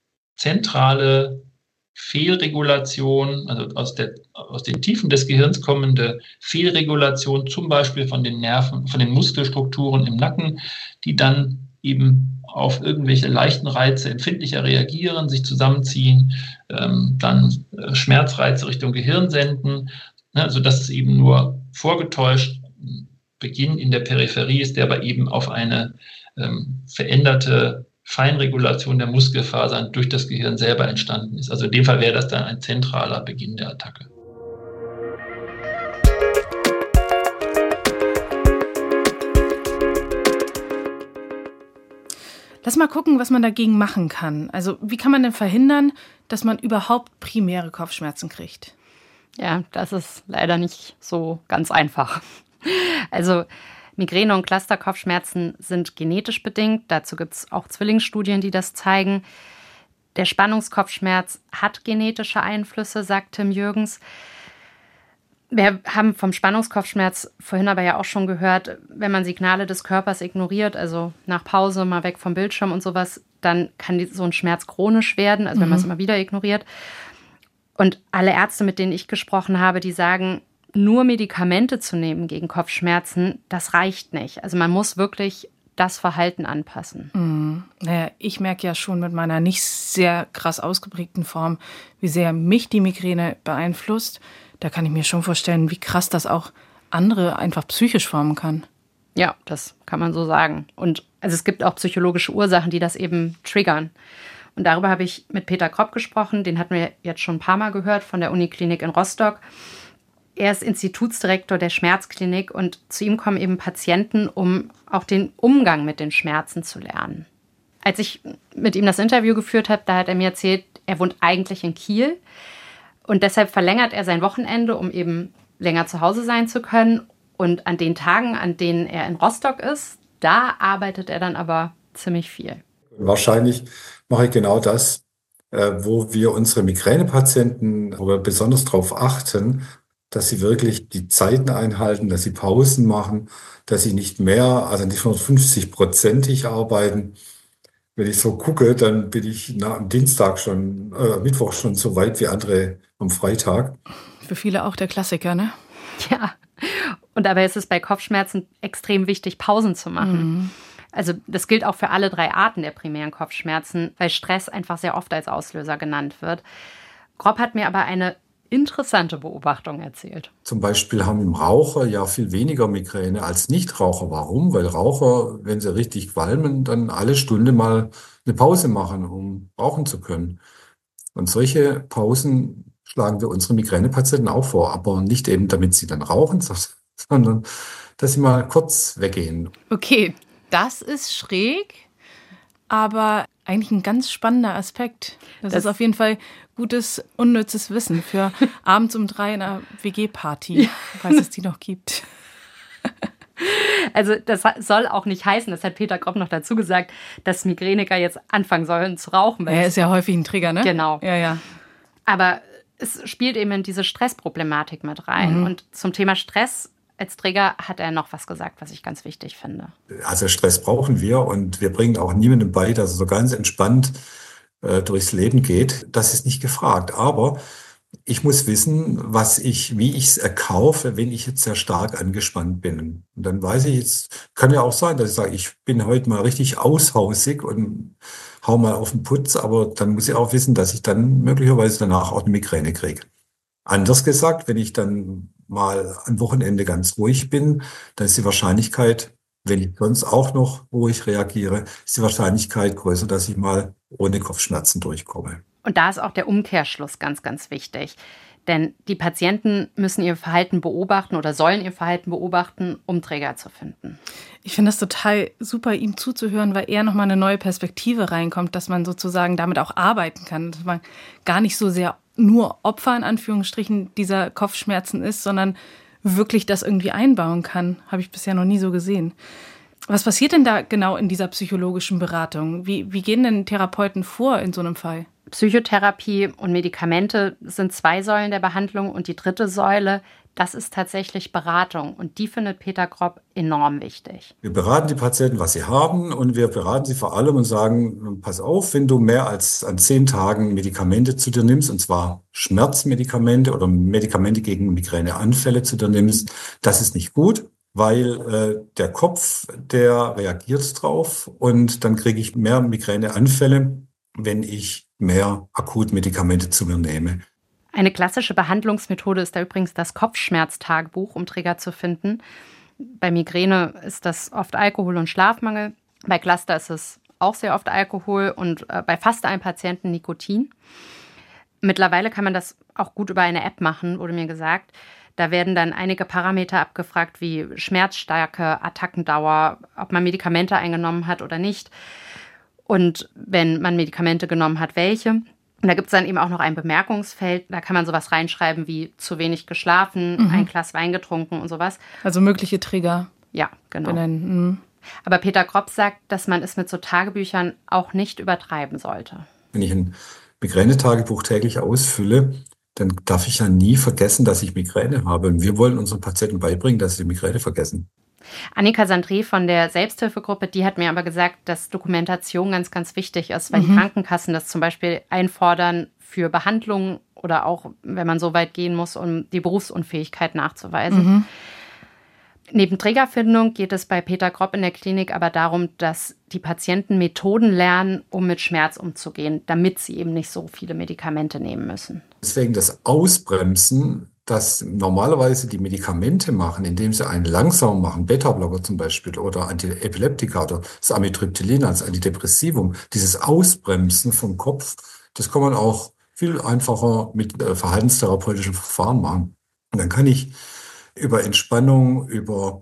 zentrale Fehlregulation, also aus, der, aus den Tiefen des Gehirns kommende Fehlregulation, zum Beispiel von den Nerven, von den Muskelstrukturen im Nacken, die dann eben auf irgendwelche leichten Reize empfindlicher reagieren, sich zusammenziehen, ähm, dann äh, Schmerzreize Richtung Gehirn senden, ne, sodass es eben nur vorgetäuscht Beginn in der Peripherie ist, der aber eben auf eine ähm, veränderte Feinregulation der Muskelfasern durch das Gehirn selber entstanden ist. Also in dem Fall wäre das dann ein zentraler Beginn der Attacke. Lass mal gucken, was man dagegen machen kann. Also wie kann man denn verhindern, dass man überhaupt primäre Kopfschmerzen kriegt? Ja, das ist leider nicht so ganz einfach. Also Migräne und Clusterkopfschmerzen sind genetisch bedingt. Dazu gibt es auch Zwillingsstudien, die das zeigen. Der Spannungskopfschmerz hat genetische Einflüsse, sagt Tim Jürgens. Wir haben vom Spannungskopfschmerz vorhin aber ja auch schon gehört, wenn man Signale des Körpers ignoriert, also nach Pause mal weg vom Bildschirm und sowas, dann kann die, so ein Schmerz chronisch werden, also wenn man es immer wieder ignoriert. Und alle Ärzte, mit denen ich gesprochen habe, die sagen, nur Medikamente zu nehmen gegen Kopfschmerzen, das reicht nicht. Also man muss wirklich das Verhalten anpassen. Mhm. Naja, ich merke ja schon mit meiner nicht sehr krass ausgeprägten Form, wie sehr mich die Migräne beeinflusst. Da kann ich mir schon vorstellen, wie krass das auch andere einfach psychisch formen kann. Ja, das kann man so sagen. Und also es gibt auch psychologische Ursachen, die das eben triggern. Und darüber habe ich mit Peter Kropp gesprochen. Den hatten wir jetzt schon ein paar Mal gehört von der Uniklinik in Rostock. Er ist Institutsdirektor der Schmerzklinik und zu ihm kommen eben Patienten, um auch den Umgang mit den Schmerzen zu lernen. Als ich mit ihm das Interview geführt habe, da hat er mir erzählt, er wohnt eigentlich in Kiel und deshalb verlängert er sein Wochenende, um eben länger zu Hause sein zu können. Und an den Tagen, an denen er in Rostock ist, da arbeitet er dann aber ziemlich viel. Wahrscheinlich mache ich genau das, wo wir unsere Migränepatienten, wo wir besonders darauf achten, dass sie wirklich die Zeiten einhalten, dass sie Pausen machen, dass sie nicht mehr, also nicht hundertfünfzig-prozentig arbeiten. Wenn ich so gucke, dann bin ich na, am Dienstag schon, äh, Mittwoch schon so weit wie andere am Freitag. Für viele auch der Klassiker, ne? Ja, und dabei ist es bei Kopfschmerzen extrem wichtig, Pausen zu machen. Mhm. Also das gilt auch für alle drei Arten der primären Kopfschmerzen, weil Stress einfach sehr oft als Auslöser genannt wird. Kropp hat mir aber eine interessante Beobachtung erzählt. Zum Beispiel haben Raucher ja viel weniger Migräne als Nichtraucher. Warum? Weil Raucher, wenn sie richtig qualmen, dann alle Stunde mal eine Pause machen, um rauchen zu können. Und solche Pausen schlagen wir unsere Migränepatienten auch vor, aber nicht eben, damit sie dann rauchen, sondern dass sie mal kurz weggehen. Okay, das ist schräg, aber eigentlich ein ganz spannender Aspekt. Das, das ist auf jeden Fall gutes, unnützes Wissen für abends um drei in einer W G-Party, ja. Falls es die noch gibt. Also das soll auch nicht heißen, das hat Peter Kropp noch dazu gesagt, dass Migräniker jetzt anfangen sollen zu rauchen. Er ist ja häufig ein Trigger, ne? Genau. Ja, ja. Aber es spielt eben in diese Stressproblematik mit rein. Mhm. Und zum Thema Stress als Trigger hat er noch was gesagt, was ich ganz wichtig finde. Also Stress brauchen wir und wir bringen auch niemandem bei, dass er so ganz entspannt äh, durchs Leben geht. Das ist nicht gefragt. Aber ich muss wissen, was ich, wie ich es erkaufe, wenn ich jetzt sehr stark angespannt bin. Und dann weiß ich jetzt, kann ja auch sein, dass ich sage, ich bin heute mal richtig aushausig und hau mal auf den Putz, aber dann muss ich auch wissen, dass ich dann möglicherweise danach auch eine Migräne kriege. Anders gesagt, wenn ich dann mal am Wochenende ganz ruhig bin, dann ist die Wahrscheinlichkeit, wenn ich sonst auch noch ruhig reagiere, ist die Wahrscheinlichkeit größer, dass ich mal ohne Kopfschmerzen durchkomme. Und da ist auch der Umkehrschluss ganz, ganz wichtig. Denn die Patienten müssen ihr Verhalten beobachten oder sollen ihr Verhalten beobachten, um Trigger zu finden. Ich finde das total super, ihm zuzuhören, weil er nochmal eine neue Perspektive reinkommt, dass man sozusagen damit auch arbeiten kann. Dass man gar nicht so sehr nur Opfer in Anführungsstrichen dieser Kopfschmerzen ist, sondern wirklich das irgendwie einbauen kann. Habe ich bisher noch nie so gesehen. Was passiert denn da genau in dieser psychologischen Beratung? Wie, wie gehen denn Therapeuten vor in so einem Fall? Psychotherapie und Medikamente sind zwei Säulen der Behandlung und die dritte Säule, das ist tatsächlich Beratung und die findet Peter Kropp enorm wichtig. Wir beraten die Patienten, was sie haben und wir beraten sie vor allem und sagen, pass auf, wenn du mehr als an zehn Tagen Medikamente zu dir nimmst, und zwar Schmerzmedikamente oder Medikamente gegen Migräneanfälle zu dir nimmst, das ist nicht gut, weil äh, der Kopf, der reagiert drauf und dann kriege ich mehr Migräneanfälle, wenn ich mehr Akutmedikamente zu mir nehme. Eine klassische Behandlungsmethode ist da übrigens das Kopfschmerztagebuch, um Trigger zu finden. Bei Migräne ist das oft Alkohol und Schlafmangel. Bei Cluster ist es auch sehr oft Alkohol und äh, bei fast allen Patienten Nikotin. Mittlerweile kann man das auch gut über eine App machen, wurde mir gesagt. Da werden dann einige Parameter abgefragt, wie Schmerzstärke, Attackendauer, ob man Medikamente eingenommen hat oder nicht. Und wenn man Medikamente genommen hat, welche. Und da gibt es dann eben auch noch ein Bemerkungsfeld. Da kann man sowas reinschreiben wie zu wenig geschlafen, mhm. ein Glas Wein getrunken und sowas. Also mögliche Trigger. Ja, genau. Mhm. Aber Peter Kropp sagt, dass man es mit so Tagebüchern auch nicht übertreiben sollte. Wenn ich ein Migränetagebuch täglich ausfülle, dann darf ich ja nie vergessen, dass ich Migräne habe. Und wir wollen unseren Patienten beibringen, dass sie die Migräne vergessen. Annika Sandré von der Selbsthilfegruppe, die hat mir aber gesagt, dass Dokumentation ganz, ganz wichtig ist, weil mhm. die Krankenkassen das zum Beispiel einfordern für Behandlungen oder auch, wenn man so weit gehen muss, um die Berufsunfähigkeit nachzuweisen. Mhm. Neben Trägerfindung geht es bei Peter Kropp in der Klinik aber darum, dass die Patienten Methoden lernen, um mit Schmerz umzugehen, damit sie eben nicht so viele Medikamente nehmen müssen. Deswegen das Ausbremsen, das normalerweise die Medikamente machen, indem sie einen langsam machen, Beta-Blocker zum Beispiel oder Antiepileptika oder das Amitriptylin als Antidepressivum, dieses Ausbremsen vom Kopf, das kann man auch viel einfacher mit äh, verhaltenstherapeutischen Verfahren machen. Und dann kann ich über Entspannung, über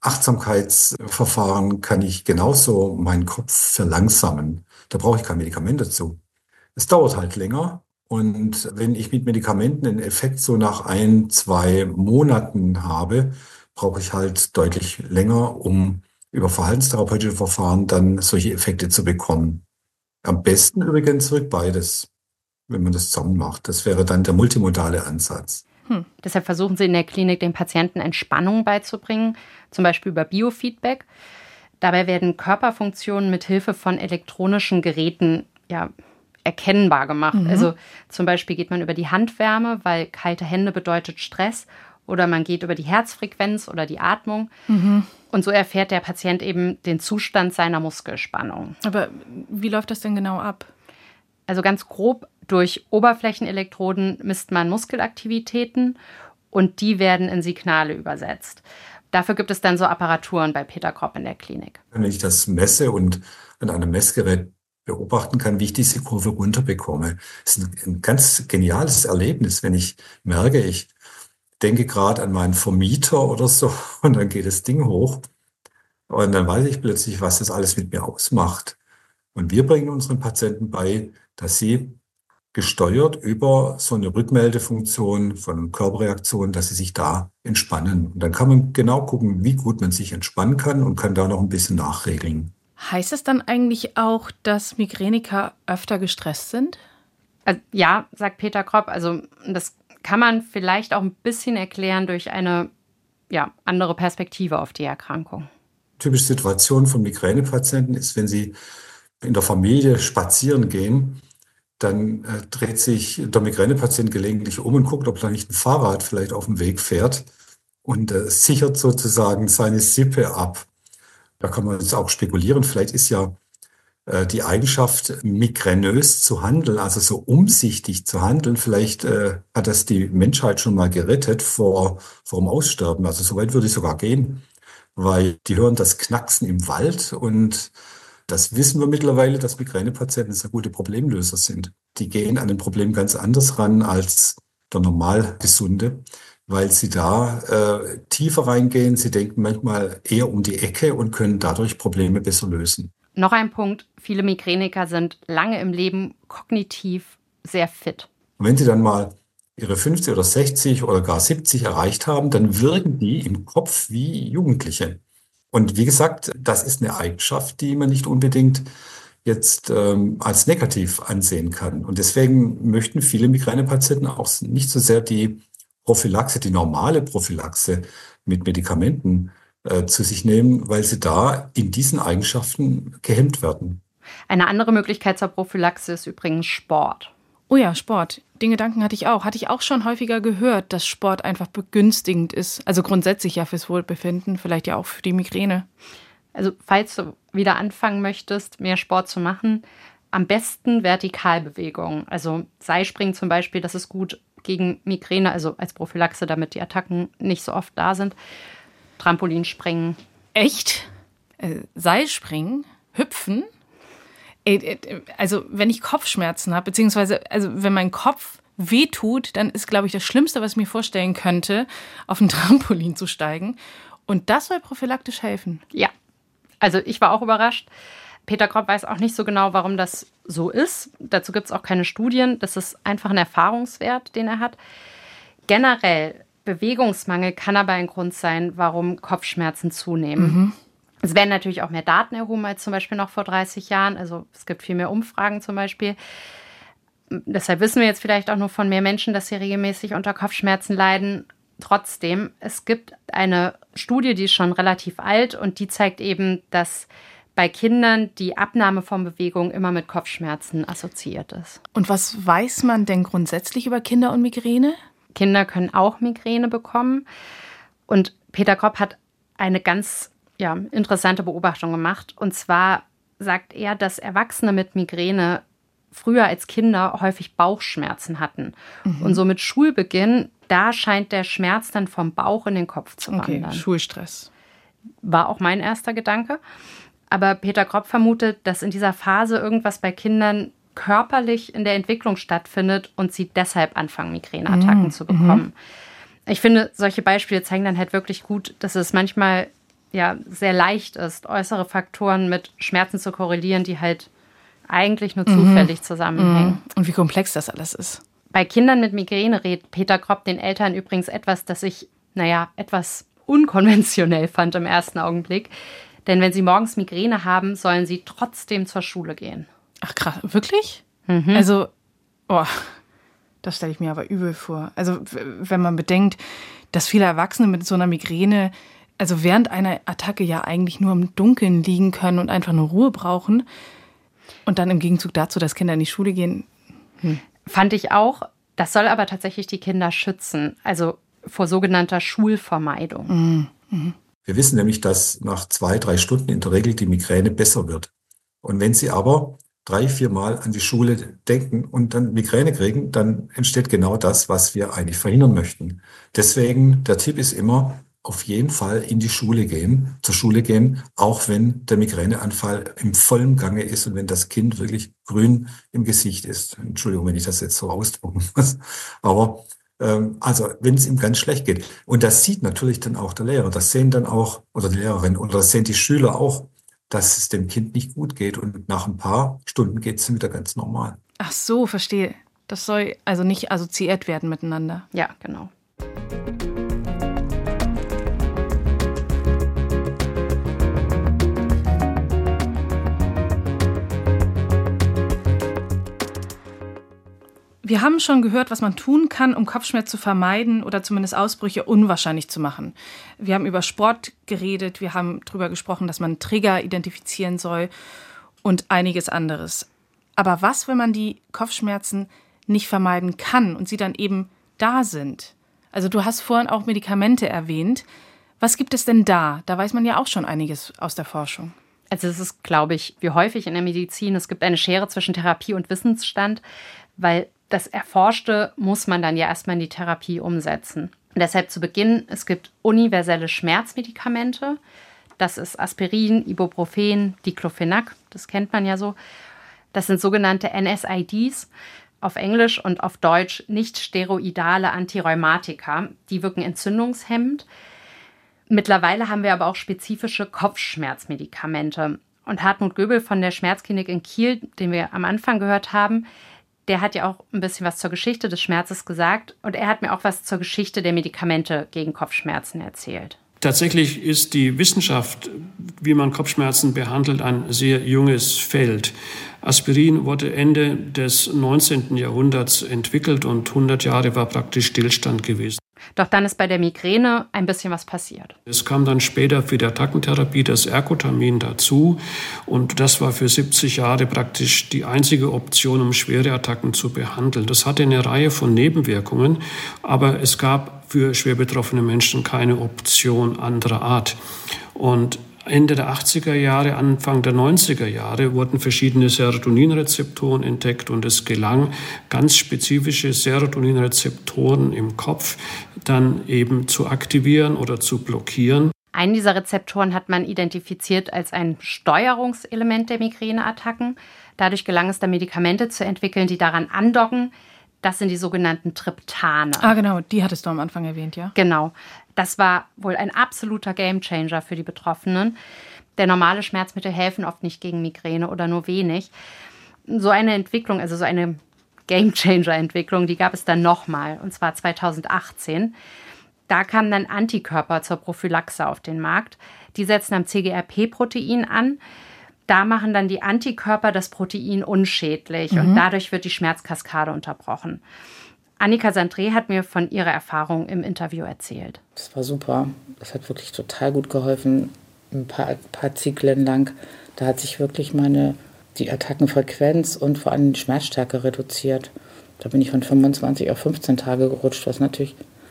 Achtsamkeitsverfahren kann ich genauso meinen Kopf verlangsamen. Da brauche ich kein Medikament dazu. Es dauert halt länger. Und wenn ich mit Medikamenten einen Effekt so nach ein, zwei Monaten habe, brauche ich halt deutlich länger, um über verhaltenstherapeutische Verfahren dann solche Effekte zu bekommen. Am besten übrigens wirkt beides, wenn man das zusammen macht. Das wäre dann der multimodale Ansatz. Hm. Deshalb versuchen sie in der Klinik den Patienten Entspannung beizubringen, zum Beispiel über Biofeedback. Dabei werden Körperfunktionen mit Hilfe von elektronischen Geräten ja, erkennbar gemacht. Mhm. Also zum Beispiel geht man über die Handwärme, weil kalte Hände bedeutet Stress, oder man geht über die Herzfrequenz oder die Atmung. Mhm. Und so erfährt der Patient eben den Zustand seiner Muskelspannung. Aber wie läuft das denn genau ab? Also ganz grob, durch Oberflächenelektroden misst man Muskelaktivitäten und die werden in Signale übersetzt. Dafür gibt es dann so Apparaturen bei Peter Kropp in der Klinik. Wenn ich das messe und an einem Messgerät beobachten kann, wie ich diese Kurve runterbekomme. Das ist ein, ein ganz geniales Erlebnis, wenn ich merke, ich denke gerade an meinen Vermieter oder so und dann geht das Ding hoch und dann weiß ich plötzlich, was das alles mit mir ausmacht. Und wir bringen unseren Patienten bei, dass sie gesteuert über so eine Rückmeldefunktion von Körperreaktionen, dass sie sich da entspannen. Und dann kann man genau gucken, wie gut man sich entspannen kann und kann da noch ein bisschen nachregeln. Heißt es dann eigentlich auch, dass Migräniker öfter gestresst sind? Also, ja, sagt Peter Kropp. Also das kann man vielleicht auch ein bisschen erklären durch eine ja, andere Perspektive auf die Erkrankung. Typische Situation von Migränepatienten ist, wenn sie in der Familie spazieren gehen, dann äh, dreht sich der Migränepatient gelegentlich um und guckt, ob da nicht ein Fahrrad vielleicht auf dem Weg fährt und äh, sichert sozusagen seine Sippe ab. Da kann man jetzt auch spekulieren, vielleicht ist ja äh, die Eigenschaft, migränös zu handeln, also so umsichtig zu handeln, vielleicht äh, hat das die Menschheit schon mal gerettet vor, vor dem Aussterben. Also so weit würde ich sogar gehen, weil die hören das Knacksen im Wald und das wissen wir mittlerweile, dass Migränepatienten sehr gute Problemlöser sind. Die gehen an ein Problem ganz anders ran als der Normalgesunde, weil sie da äh, tiefer reingehen. Sie denken manchmal eher um die Ecke und können dadurch Probleme besser lösen. Noch ein Punkt, viele Migräniker sind lange im Leben kognitiv sehr fit. Und wenn sie dann mal ihre fünfzig oder sechzig oder gar siebzig erreicht haben, dann wirken die im Kopf wie Jugendliche. Und wie gesagt, das ist eine Eigenschaft, die man nicht unbedingt jetzt ähm, als negativ ansehen kann. Und deswegen möchten viele Migränepatienten auch nicht so sehr die Prophylaxe, die normale Prophylaxe mit Medikamenten äh, zu sich nehmen, weil sie da in diesen Eigenschaften gehemmt werden. Eine andere Möglichkeit zur Prophylaxe ist übrigens Sport. Oh ja, Sport. Den Gedanken hatte ich auch. Hatte ich auch schon häufiger gehört, dass Sport einfach begünstigend ist. Also grundsätzlich ja fürs Wohlbefinden, vielleicht ja auch für die Migräne. Also falls du wieder anfangen möchtest, mehr Sport zu machen, am besten Vertikalbewegungen. Also Seilspringen zum Beispiel, das ist gut gegen Migräne, also als Prophylaxe, damit die Attacken nicht so oft da sind. Trampolinspringen. Echt? Äh, Seilspringen? Hüpfen? Also wenn ich Kopfschmerzen habe, beziehungsweise also wenn mein Kopf wehtut, dann ist, glaube ich, das Schlimmste, was ich mir vorstellen könnte, auf ein Trampolin zu steigen. Und das soll prophylaktisch helfen. Ja, also ich war auch überrascht. Peter Kropp weiß auch nicht so genau, warum das so ist. Dazu gibt es auch keine Studien. Das ist einfach ein Erfahrungswert, den er hat. Generell, Bewegungsmangel kann aber ein Grund sein, warum Kopfschmerzen zunehmen. Mhm. Es werden natürlich auch mehr Daten erhoben als zum Beispiel noch vor dreißig Jahren. Also es gibt viel mehr Umfragen zum Beispiel. Deshalb wissen wir jetzt vielleicht auch nur von mehr Menschen, dass sie regelmäßig unter Kopfschmerzen leiden. Trotzdem, es gibt eine Studie, die ist schon relativ alt und die zeigt eben, dass bei Kindern die Abnahme von Bewegung immer mit Kopfschmerzen assoziiert ist. Und was weiß man denn grundsätzlich über Kinder und Migräne? Kinder können auch Migräne bekommen. Und Peter Kropp hat eine ganz ja, interessante Beobachtung gemacht. Und zwar sagt er, dass Erwachsene mit Migräne früher als Kinder häufig Bauchschmerzen hatten. Mhm. Und so mit Schulbeginn, da scheint der Schmerz dann vom Bauch in den Kopf zu wandern. Okay, Schulstress. War auch mein erster Gedanke. Aber Peter Kropp vermutet, dass in dieser Phase irgendwas bei Kindern körperlich in der Entwicklung stattfindet und sie deshalb anfangen, Migräneattacken mhm. zu bekommen. Ich finde, solche Beispiele zeigen dann halt wirklich gut, dass es manchmal ja sehr leicht ist, äußere Faktoren mit Schmerzen zu korrelieren, die halt eigentlich nur zufällig mhm. zusammenhängen. Und wie komplex das alles ist. Bei Kindern mit Migräne rät Peter Kropp den Eltern übrigens etwas, das ich, naja, etwas unkonventionell fand im ersten Augenblick. Denn wenn sie morgens Migräne haben, sollen sie trotzdem zur Schule gehen. Ach krass, wirklich? Mhm. Also, oh, das stelle ich mir aber übel vor. Also wenn man bedenkt, dass viele Erwachsene mit so einer Migräne, also während einer Attacke ja eigentlich nur im Dunkeln liegen können und einfach nur Ruhe brauchen. Und dann im Gegenzug dazu, dass Kinder in die Schule gehen. Hm. Fand ich auch. Das soll aber tatsächlich die Kinder schützen. Also vor sogenannter Schulvermeidung. Mhm. Mhm. Wir wissen nämlich, dass nach zwei, drei Stunden in der Regel die Migräne besser wird. Und wenn Sie aber drei, vier Mal an die Schule denken und dann Migräne kriegen, dann entsteht genau das, was wir eigentlich verhindern möchten. Deswegen, der Tipp ist immer, auf jeden Fall in die Schule gehen, zur Schule gehen, auch wenn der Migräneanfall im vollen Gange ist und wenn das Kind wirklich grün im Gesicht ist. Entschuldigung, wenn ich das jetzt so ausdrücken muss. Aber also wenn es ihm ganz schlecht geht. Und das sieht natürlich dann auch der Lehrer. Das sehen dann auch, oder die Lehrerin, oder das sehen die Schüler auch, dass es dem Kind nicht gut geht. Und nach ein paar Stunden geht es dann wieder ganz normal. Ach so, verstehe. Das soll also nicht assoziiert werden miteinander. Ja, genau. Wir haben schon gehört, was man tun kann, um Kopfschmerz zu vermeiden oder zumindest Ausbrüche unwahrscheinlich zu machen. Wir haben über Sport geredet, wir haben darüber gesprochen, dass man Trigger identifizieren soll und einiges anderes. Aber was, wenn man die Kopfschmerzen nicht vermeiden kann und sie dann eben da sind? Also du hast vorhin auch Medikamente erwähnt. Was gibt es denn da? Da weiß man ja auch schon einiges aus der Forschung. Also es ist, glaube ich, wie häufig in der Medizin, es gibt eine Schere zwischen Therapie und Wissensstand, weil das Erforschte muss man dann ja erstmal in die Therapie umsetzen. Und deshalb zu Beginn, es gibt universelle Schmerzmedikamente. Das ist Aspirin, Ibuprofen, Diclofenac, das kennt man ja so. Das sind sogenannte N S A I Ds auf Englisch und auf Deutsch nicht steroidale Antirheumatika. Die wirken entzündungshemmend. Mittlerweile haben wir aber auch spezifische Kopfschmerzmedikamente. Und Hartmut Göbel von der Schmerzklinik in Kiel, den wir am Anfang gehört haben, der hat ja auch ein bisschen was zur Geschichte des Schmerzes gesagt. Und er hat mir auch was zur Geschichte der Medikamente gegen Kopfschmerzen erzählt. Tatsächlich ist die Wissenschaft, wie man Kopfschmerzen behandelt, ein sehr junges Feld. Aspirin wurde Ende des neunzehnten Jahrhunderts entwickelt und hundert Jahre war praktisch Stillstand gewesen. Doch dann ist bei der Migräne ein bisschen was passiert. Es kam dann später für die Attackentherapie das Ergotamin dazu. Und das war für siebzig Jahre praktisch die einzige Option, um schwere Attacken zu behandeln. Das hatte eine Reihe von Nebenwirkungen, aber es gab für schwer betroffene Menschen keine Option anderer Art. Und Ende der achtziger Jahre, Anfang der neunziger Jahre wurden verschiedene Serotoninrezeptoren entdeckt und es gelang, ganz spezifische Serotoninrezeptoren im Kopf dann eben zu aktivieren oder zu blockieren. Einen dieser Rezeptoren hat man identifiziert als ein Steuerungselement der Migräneattacken. Dadurch gelang es dann, Medikamente zu entwickeln, die daran andocken. Das sind die sogenannten Triptane. Ah, genau, die hattest du am Anfang erwähnt, ja? Genau. Das war wohl ein absoluter Gamechanger für die Betroffenen. Denn normale Schmerzmittel helfen oft nicht gegen Migräne oder nur wenig. So eine Entwicklung, also so eine Gamechanger-Entwicklung, die gab es dann nochmal, und zwar zweitausendachtzehn. Da kamen dann Antikörper zur Prophylaxe auf den Markt. Die setzen am C G R P-Protein an. Da machen dann die Antikörper das Protein unschädlich mhm. und dadurch wird die Schmerzkaskade unterbrochen. Annika Sandré hat mir von ihrer Erfahrung im Interview erzählt. Das war super. Das hat wirklich total gut geholfen, ein paar, paar Zyklen lang. Da hat sich wirklich meine, die Attackenfrequenz und vor allem die Schmerzstärke reduziert. Da bin ich von fünfundzwanzig auf fünfzehn Tage gerutscht, was natürlich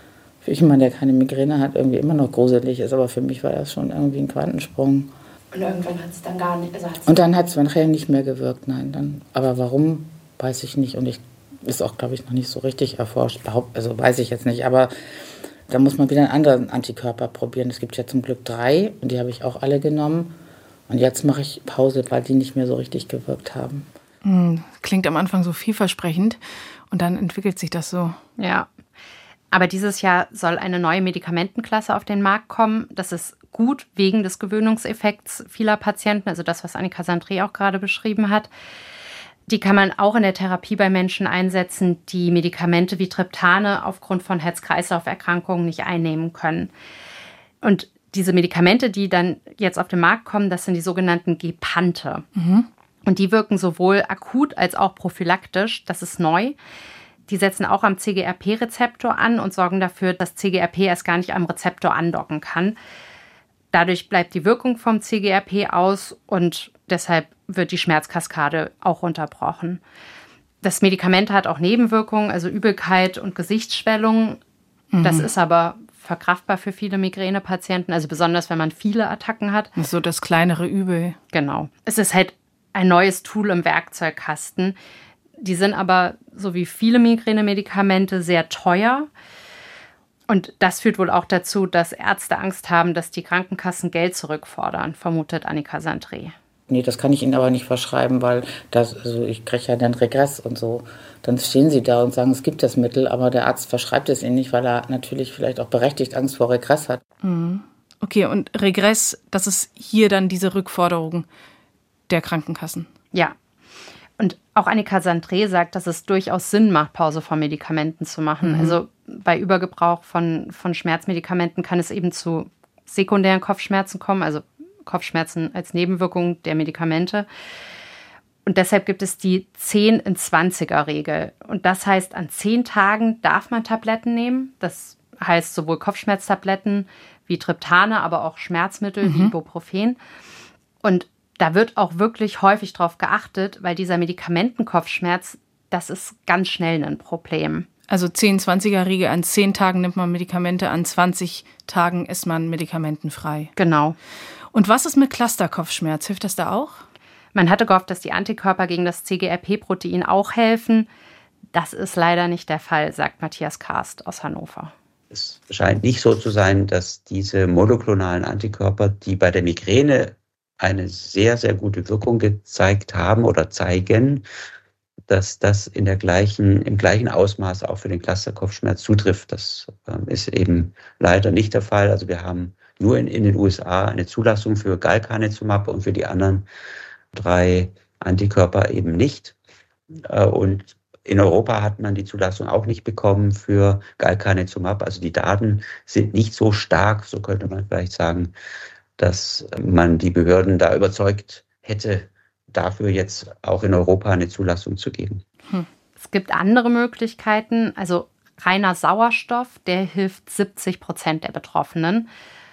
für jemanden, der keine Migräne hat, irgendwie immer noch gruselig ist. Aber für mich war das schon irgendwie ein Quantensprung. Und irgendwann hat es dann gar nicht... Also und dann hat es nachher nicht mehr gewirkt, nein. Dann, aber warum, weiß ich nicht. Und ich ist auch, glaube ich, noch nicht so richtig erforscht. Also weiß ich jetzt nicht. Aber da muss man wieder einen anderen Antikörper probieren. Es gibt ja zum Glück drei und die habe ich auch alle genommen. Und jetzt mache ich Pause, weil die nicht mehr so richtig gewirkt haben. Klingt am Anfang so vielversprechend und dann entwickelt sich das so. Ja, aber dieses Jahr soll eine neue Medikamentenklasse auf den Markt kommen. Das ist gut wegen des Gewöhnungseffekts vieler Patienten, also das, was Annika Sandré auch gerade beschrieben hat. Die kann man auch in der Therapie bei Menschen einsetzen, die Medikamente wie Triptane aufgrund von Herz-Kreislauf-Erkrankungen nicht einnehmen können. Und diese Medikamente, die dann jetzt auf den Markt kommen, das sind die sogenannten Gepante. Mhm. Und die wirken sowohl akut als auch prophylaktisch. Das ist neu. Die setzen auch am C G R P-Rezeptor an und sorgen dafür, dass C G R P erst gar nicht am Rezeptor andocken kann. Dadurch bleibt die Wirkung vom C G R P aus und deshalb wird die Schmerzkaskade auch unterbrochen. Das Medikament hat auch Nebenwirkungen, also Übelkeit und Gesichtsschwellung. Mhm. Das ist aber verkraftbar für viele Migränepatienten, also besonders, wenn man viele Attacken hat. Das ist so das kleinere Übel. Genau. Es ist halt ein neues Tool im Werkzeugkasten. Die sind aber, so wie viele Migränemedikamente, sehr teuer. Und das führt wohl auch dazu, dass Ärzte Angst haben, dass die Krankenkassen Geld zurückfordern, vermutet Annika Sandré. Nee, das kann ich Ihnen aber nicht verschreiben, weil das, also ich kriege ja dann Regress und so. Dann stehen Sie da und sagen, es gibt das Mittel, aber der Arzt verschreibt es Ihnen nicht, weil er natürlich vielleicht auch berechtigt Angst vor Regress hat. Okay, und Regress, das ist hier dann diese Rückforderung der Krankenkassen. Ja. Und auch Annika Sandré sagt, dass es durchaus Sinn macht, Pause von Medikamenten zu machen. Mhm. Also bei Übergebrauch von, von Schmerzmedikamenten kann es eben zu sekundären Kopfschmerzen kommen, also Kopfschmerzen als Nebenwirkung der Medikamente. Und deshalb gibt es die zehn in zwanziger Regel. Und das heißt, an zehn Tagen darf man Tabletten nehmen. Das heißt sowohl Kopfschmerztabletten wie Triptane, aber auch Schmerzmittel mhm. wie Ibuprofen. Und da wird auch wirklich häufig drauf geachtet, weil dieser Medikamentenkopfschmerz, das ist ganz schnell ein Problem. Also zehn zwanziger Regel, an zehn Tagen nimmt man Medikamente, an zwanzig Tagen ist man medikamentenfrei. Genau. Und was ist mit Clusterkopfschmerz? Hilft das da auch? Man hatte gehofft, dass die Antikörper gegen das C G R P-Protein auch helfen. Das ist leider nicht der Fall, sagt Matthias Karst aus Hannover. Es scheint nicht so zu sein, dass diese monoklonalen Antikörper, die bei der Migräne eine sehr, sehr gute Wirkung gezeigt haben oder zeigen, dass das in der gleichen, im gleichen Ausmaß auch für den Clusterkopfschmerz zutrifft. Das ähm, ist eben leider nicht der Fall. Also wir haben nur in, in den U S A eine Zulassung für Galcanezumab und für die anderen drei Antikörper eben nicht. Äh, und in Europa hat man die Zulassung auch nicht bekommen für Galcanezumab. Also die Daten sind nicht so stark, so könnte man vielleicht sagen, dass man die Behörden da überzeugt hätte, dafür jetzt auch in Europa eine Zulassung zu geben. Hm. Es gibt andere Möglichkeiten. Also reiner Sauerstoff, der hilft siebzig Prozent der Betroffenen.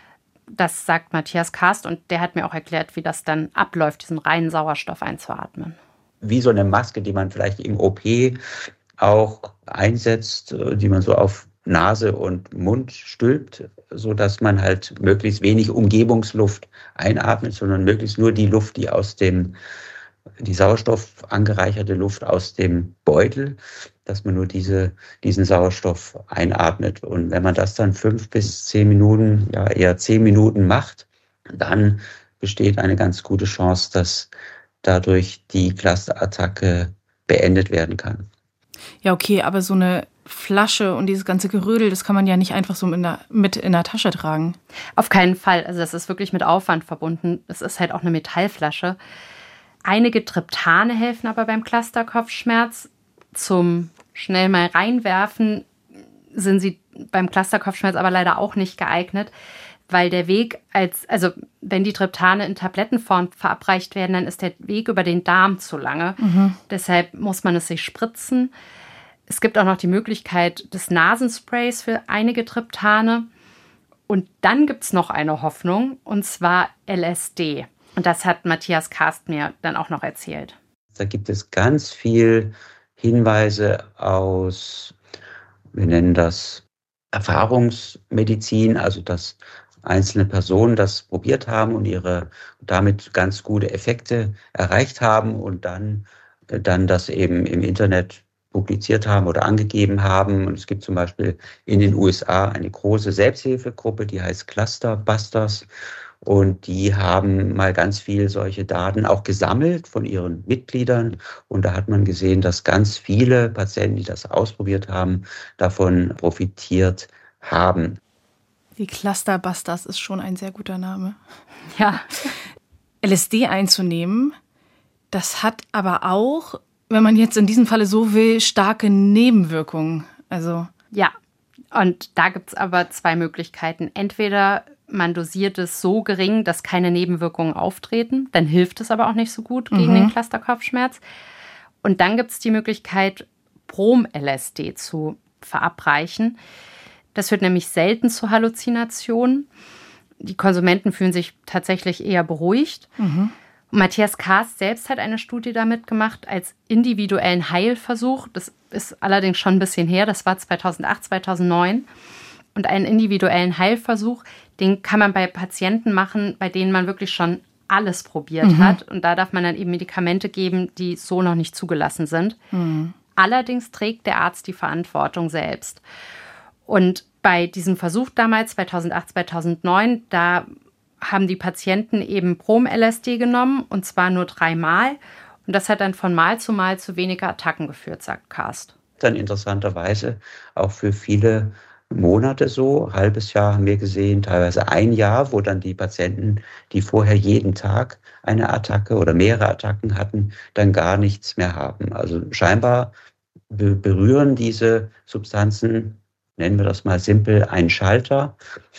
Das sagt Matthias Karst und der hat mir auch erklärt, wie das dann abläuft, diesen reinen Sauerstoff einzuatmen. Wie so eine Maske, die man vielleicht im O P auch einsetzt, die man so auf Nase und Mund stülpt, sodass man halt möglichst wenig Umgebungsluft einatmet, sondern möglichst nur die Luft, die aus dem, die Sauerstoff angereicherte Luft aus dem Beutel, dass man nur diese, diesen Sauerstoff einatmet. Und wenn man das dann fünf bis zehn Minuten, ja eher zehn Minuten macht, dann besteht eine ganz gute Chance, dass dadurch die Clusterattacke beendet werden kann. Ja, okay, aber so eine Flasche und dieses ganze Gerödel, das kann man ja nicht einfach so in der, mit in der Tasche tragen. Auf keinen Fall. Also das ist wirklich mit Aufwand verbunden. Es ist halt auch eine Metallflasche. Einige Triptane helfen aber beim Clusterkopfschmerz. Zum schnell mal reinwerfen sind sie beim Clusterkopfschmerz aber leider auch nicht geeignet, weil der Weg als, also wenn die Triptane in Tablettenform verabreicht werden, dann ist der Weg über den Darm zu lange. Mhm. Deshalb muss man es sich spritzen. Es gibt auch noch die Möglichkeit des Nasensprays für einige Triptane. Und dann gibt es noch eine Hoffnung, und zwar L S D. Und das hat Matthias Karst mir dann auch noch erzählt. Da gibt es ganz viel Hinweise aus, wir nennen das Erfahrungsmedizin, also dass einzelne Personen das probiert haben und ihre damit ganz gute Effekte erreicht haben und dann, dann das eben im Internet publiziert haben oder angegeben haben. Und es gibt zum Beispiel in den U S A eine große Selbsthilfegruppe, die heißt Cluster Busters. Und die haben mal ganz viel solche Daten auch gesammelt von ihren Mitgliedern. Und da hat man gesehen, dass ganz viele Patienten, die das ausprobiert haben, davon profitiert haben. Die Clusterbusters ist schon ein sehr guter Name. Ja. L S D einzunehmen, das hat aber auch, wenn man jetzt in diesem Falle so will, starke Nebenwirkungen. Also ja, und da gibt es aber zwei Möglichkeiten. Entweder man dosiert es so gering, dass keine Nebenwirkungen auftreten, dann hilft es aber auch nicht so gut gegen mhm. den Clusterkopfschmerz. Und dann gibt es die Möglichkeit, Brom-L S D zu verabreichen. Das führt nämlich selten zu Halluzinationen. Die Konsumenten fühlen sich tatsächlich eher beruhigt. Mhm. Matthias Karst selbst hat eine Studie damit gemacht als individuellen Heilversuch. Das ist allerdings schon ein bisschen her, das war zweitausendacht, zweitausendneun. Und einen individuellen Heilversuch, den kann man bei Patienten machen, bei denen man wirklich schon alles probiert mhm. hat. Und da darf man dann eben Medikamente geben, die so noch nicht zugelassen sind. Mhm. Allerdings trägt der Arzt die Verantwortung selbst. Und bei diesem Versuch damals, zweitausendacht, zweitausendneun, da haben die Patienten eben Brom-L S D genommen, und zwar nur dreimal. Und das hat dann von Mal zu Mal zu weniger Attacken geführt, sagt Karst. Dann interessanterweise auch für viele Monate so, ein halbes Jahr haben wir gesehen, teilweise ein Jahr, wo dann die Patienten, die vorher jeden Tag eine Attacke oder mehrere Attacken hatten, dann gar nichts mehr haben. Also scheinbar berühren diese Substanzen, nennen wir das mal simpel, einen Schalter,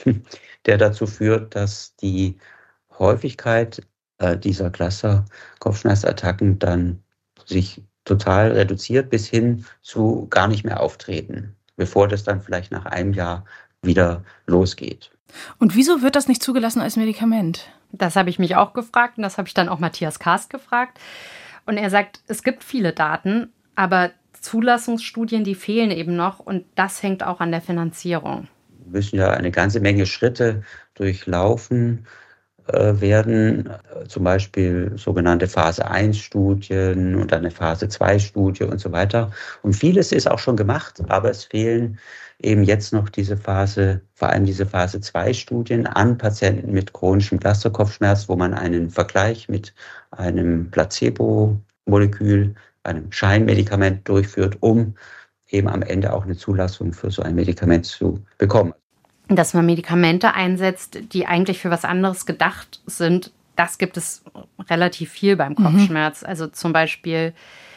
der dazu führt, dass die Häufigkeit äh, dieser Cluster-Kopfschmerzattacken dann sich total reduziert bis hin zu gar nicht mehr auftreten, bevor das dann vielleicht nach einem Jahr wieder losgeht. Und wieso wird das nicht zugelassen als Medikament? Das habe ich mich auch gefragt und das habe ich dann auch Matthias Karst gefragt. Und er sagt, es gibt viele Daten, aber Zulassungsstudien, die fehlen eben noch, und das hängt auch an der Finanzierung. Wir müssen ja eine ganze Menge Schritte durchlaufen äh, werden, zum Beispiel sogenannte Phase eins Studien und eine Phase zwei Studie und so weiter. Und vieles ist auch schon gemacht, aber es fehlen eben jetzt noch diese Phase, vor allem diese Phase zwei Studien an Patienten mit chronischem Clusterkopfschmerz, wo man einen Vergleich mit einem Placebo-Molekül, einem Scheinmedikament durchführt, um eben am Ende auch eine Zulassung für so ein Medikament zu bekommen. Dass man Medikamente einsetzt, die eigentlich für was anderes gedacht sind, das gibt es relativ viel beim Kopfschmerz. Mhm. Also zum Beispiel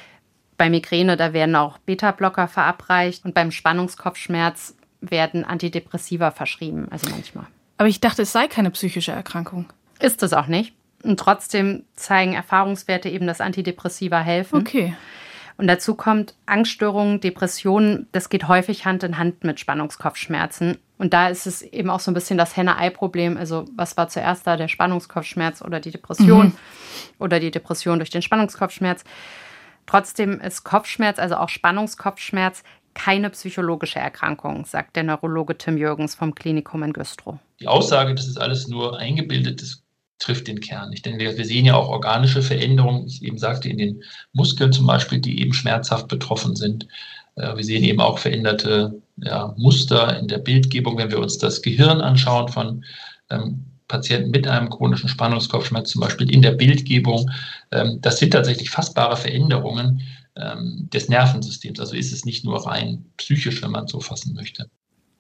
bei Migräne, da werden auch Beta-Blocker verabreicht, und beim Spannungskopfschmerz werden Antidepressiva verschrieben, also manchmal. Aber ich dachte, es sei keine psychische Erkrankung. Ist es auch nicht. Und trotzdem zeigen Erfahrungswerte eben, dass Antidepressiva helfen. Okay. Und dazu kommt Angststörungen, Depressionen, das geht häufig Hand in Hand mit Spannungskopfschmerzen. Und da ist es eben auch so ein bisschen das Henne-Ei-Problem. Also was war zuerst da, der Spannungskopfschmerz oder die Depression? Mhm. Oder die Depression durch den Spannungskopfschmerz. Trotzdem ist Kopfschmerz, also auch Spannungskopfschmerz, keine psychologische Erkrankung, sagt der Neurologe Tim Jürgens vom Klinikum in Güstrow. Die Aussage, das ist alles nur eingebildet, das trifft den Kern. Ich denke, wir sehen ja auch organische Veränderungen, ich eben sagte, in den Muskeln zum Beispiel, die eben schmerzhaft betroffen sind. Wir sehen eben auch veränderte ja, Muster in der Bildgebung, wenn wir uns das Gehirn anschauen von ähm, Patienten mit einem chronischen Spannungskopfschmerz, zum Beispiel in der Bildgebung. Ähm, das sind tatsächlich fassbare Veränderungen ähm, des Nervensystems. Also ist es nicht nur rein psychisch, wenn man es so fassen möchte.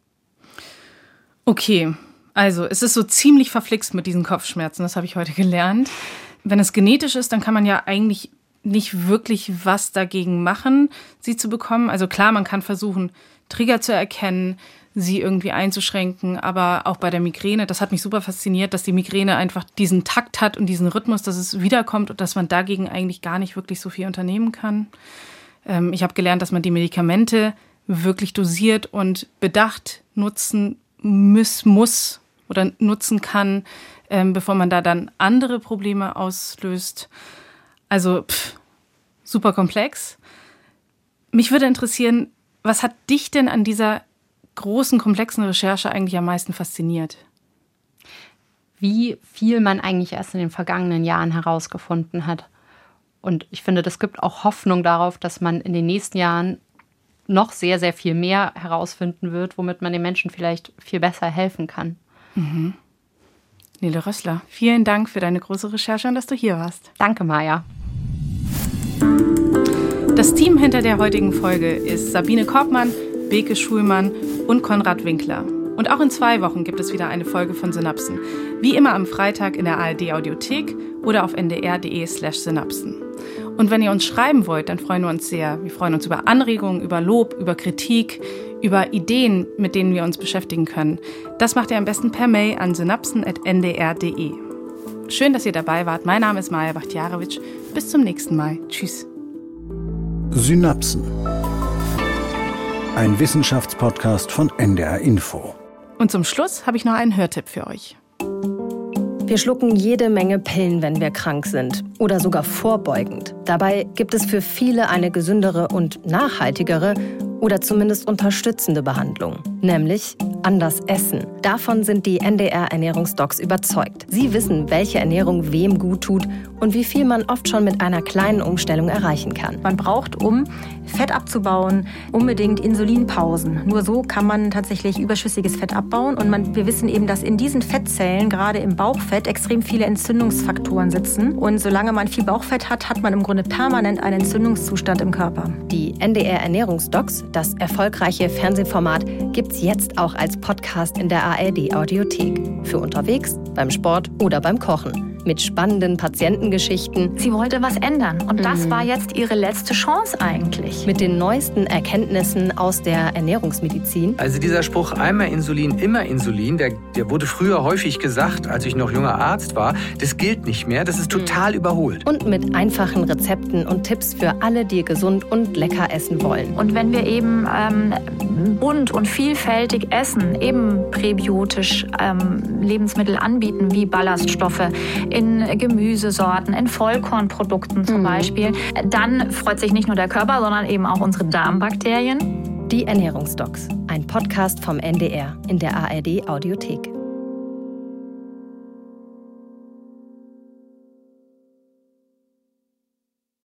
Okay. Also, es ist so ziemlich verflixt mit diesen Kopfschmerzen, das habe ich heute gelernt. Wenn es genetisch ist, dann kann man ja eigentlich nicht wirklich was dagegen machen, sie zu bekommen. Also klar, man kann versuchen, Trigger zu erkennen, sie irgendwie einzuschränken, aber auch bei der Migräne, das hat mich super fasziniert, dass die Migräne einfach diesen Takt hat und diesen Rhythmus, dass es wiederkommt und dass man dagegen eigentlich gar nicht wirklich so viel unternehmen kann. Ähm, ich habe gelernt, dass man die Medikamente wirklich dosiert und bedacht nutzen muss, muss oder nutzen kann, ähm, bevor man da dann andere Probleme auslöst. Also pff, super komplex. Mich würde interessieren, was hat dich denn an dieser großen, komplexen Recherche eigentlich am meisten fasziniert? Wie viel man eigentlich erst in den vergangenen Jahren herausgefunden hat. Und ich finde, das gibt auch Hoffnung darauf, dass man in den nächsten Jahren noch sehr, sehr viel mehr herausfinden wird, womit man den Menschen vielleicht viel besser helfen kann. Mhm. Nele Rössler, vielen Dank für deine große Recherche und dass du hier warst. Danke, Maja. Das Team hinter der heutigen Folge ist Sabine Korbmann, Beke Schulmann und Konrad Winkler. Und auch in zwei Wochen gibt es wieder eine Folge von Synapsen. Wie immer am Freitag in der A R D-Audiothek oder auf ndr.de slash Synapsen. Und wenn ihr uns schreiben wollt, dann freuen wir uns sehr. Wir freuen uns über Anregungen, über Lob, über Kritik, über Ideen, mit denen wir uns beschäftigen können. Das macht ihr am besten per Mail an synapsen at n d r punkt d e. Schön, dass ihr dabei wart. Mein Name ist Maja Bachtjarewitsch. Bis zum nächsten Mal. Tschüss. Synapsen. Ein Wissenschaftspodcast von N D R Info. Und zum Schluss habe ich noch einen Hörtipp für euch. Wir schlucken jede Menge Pillen, wenn wir krank sind oder sogar vorbeugend. Dabei gibt es für viele eine gesündere und nachhaltigere oder zumindest unterstützende Behandlung, nämlich anders essen. Davon sind die N D R-Ernährungsdocs überzeugt. Sie wissen, welche Ernährung wem gut tut und wie viel man oft schon mit einer kleinen Umstellung erreichen kann. Man braucht, um Fett abzubauen, unbedingt Insulinpausen. Nur so kann man tatsächlich überschüssiges Fett abbauen. Und man, wir wissen eben, dass in diesen Fettzellen, gerade im Bauchfett, extrem viele Entzündungsfaktoren sitzen. Und solange man viel Bauchfett hat, hat man im Grunde permanent einen Entzündungszustand im Körper. Die N D R-Ernährungsdocs, das erfolgreiche Fernsehformat, gibt's jetzt auch als Podcast in der A R D-Audiothek. Für unterwegs, beim Sport oder beim Kochen. Mit spannenden Patientengeschichten. Sie wollte was ändern. Und das mhm. war jetzt ihre letzte Chance eigentlich. Mit den neuesten Erkenntnissen aus der Ernährungsmedizin. Also dieser Spruch, einmal Insulin, immer Insulin, der, der wurde früher häufig gesagt, als ich noch junger Arzt war. Das gilt nicht mehr, das ist total mhm. überholt. Und mit einfachen Rezepten und Tipps für alle, die gesund und lecker essen wollen. Und wenn wir eben ähm, bunt und vielfältig essen, eben präbiotisch ähm, Lebensmittel anbieten, wie Ballaststoffe, in Gemüsesorten, in Vollkornprodukten zum mhm. Beispiel, dann freut sich nicht nur der Körper, sondern eben auch unsere Darmbakterien. Die Ernährungsdocs, ein Podcast vom N D R in der A R D-Audiothek.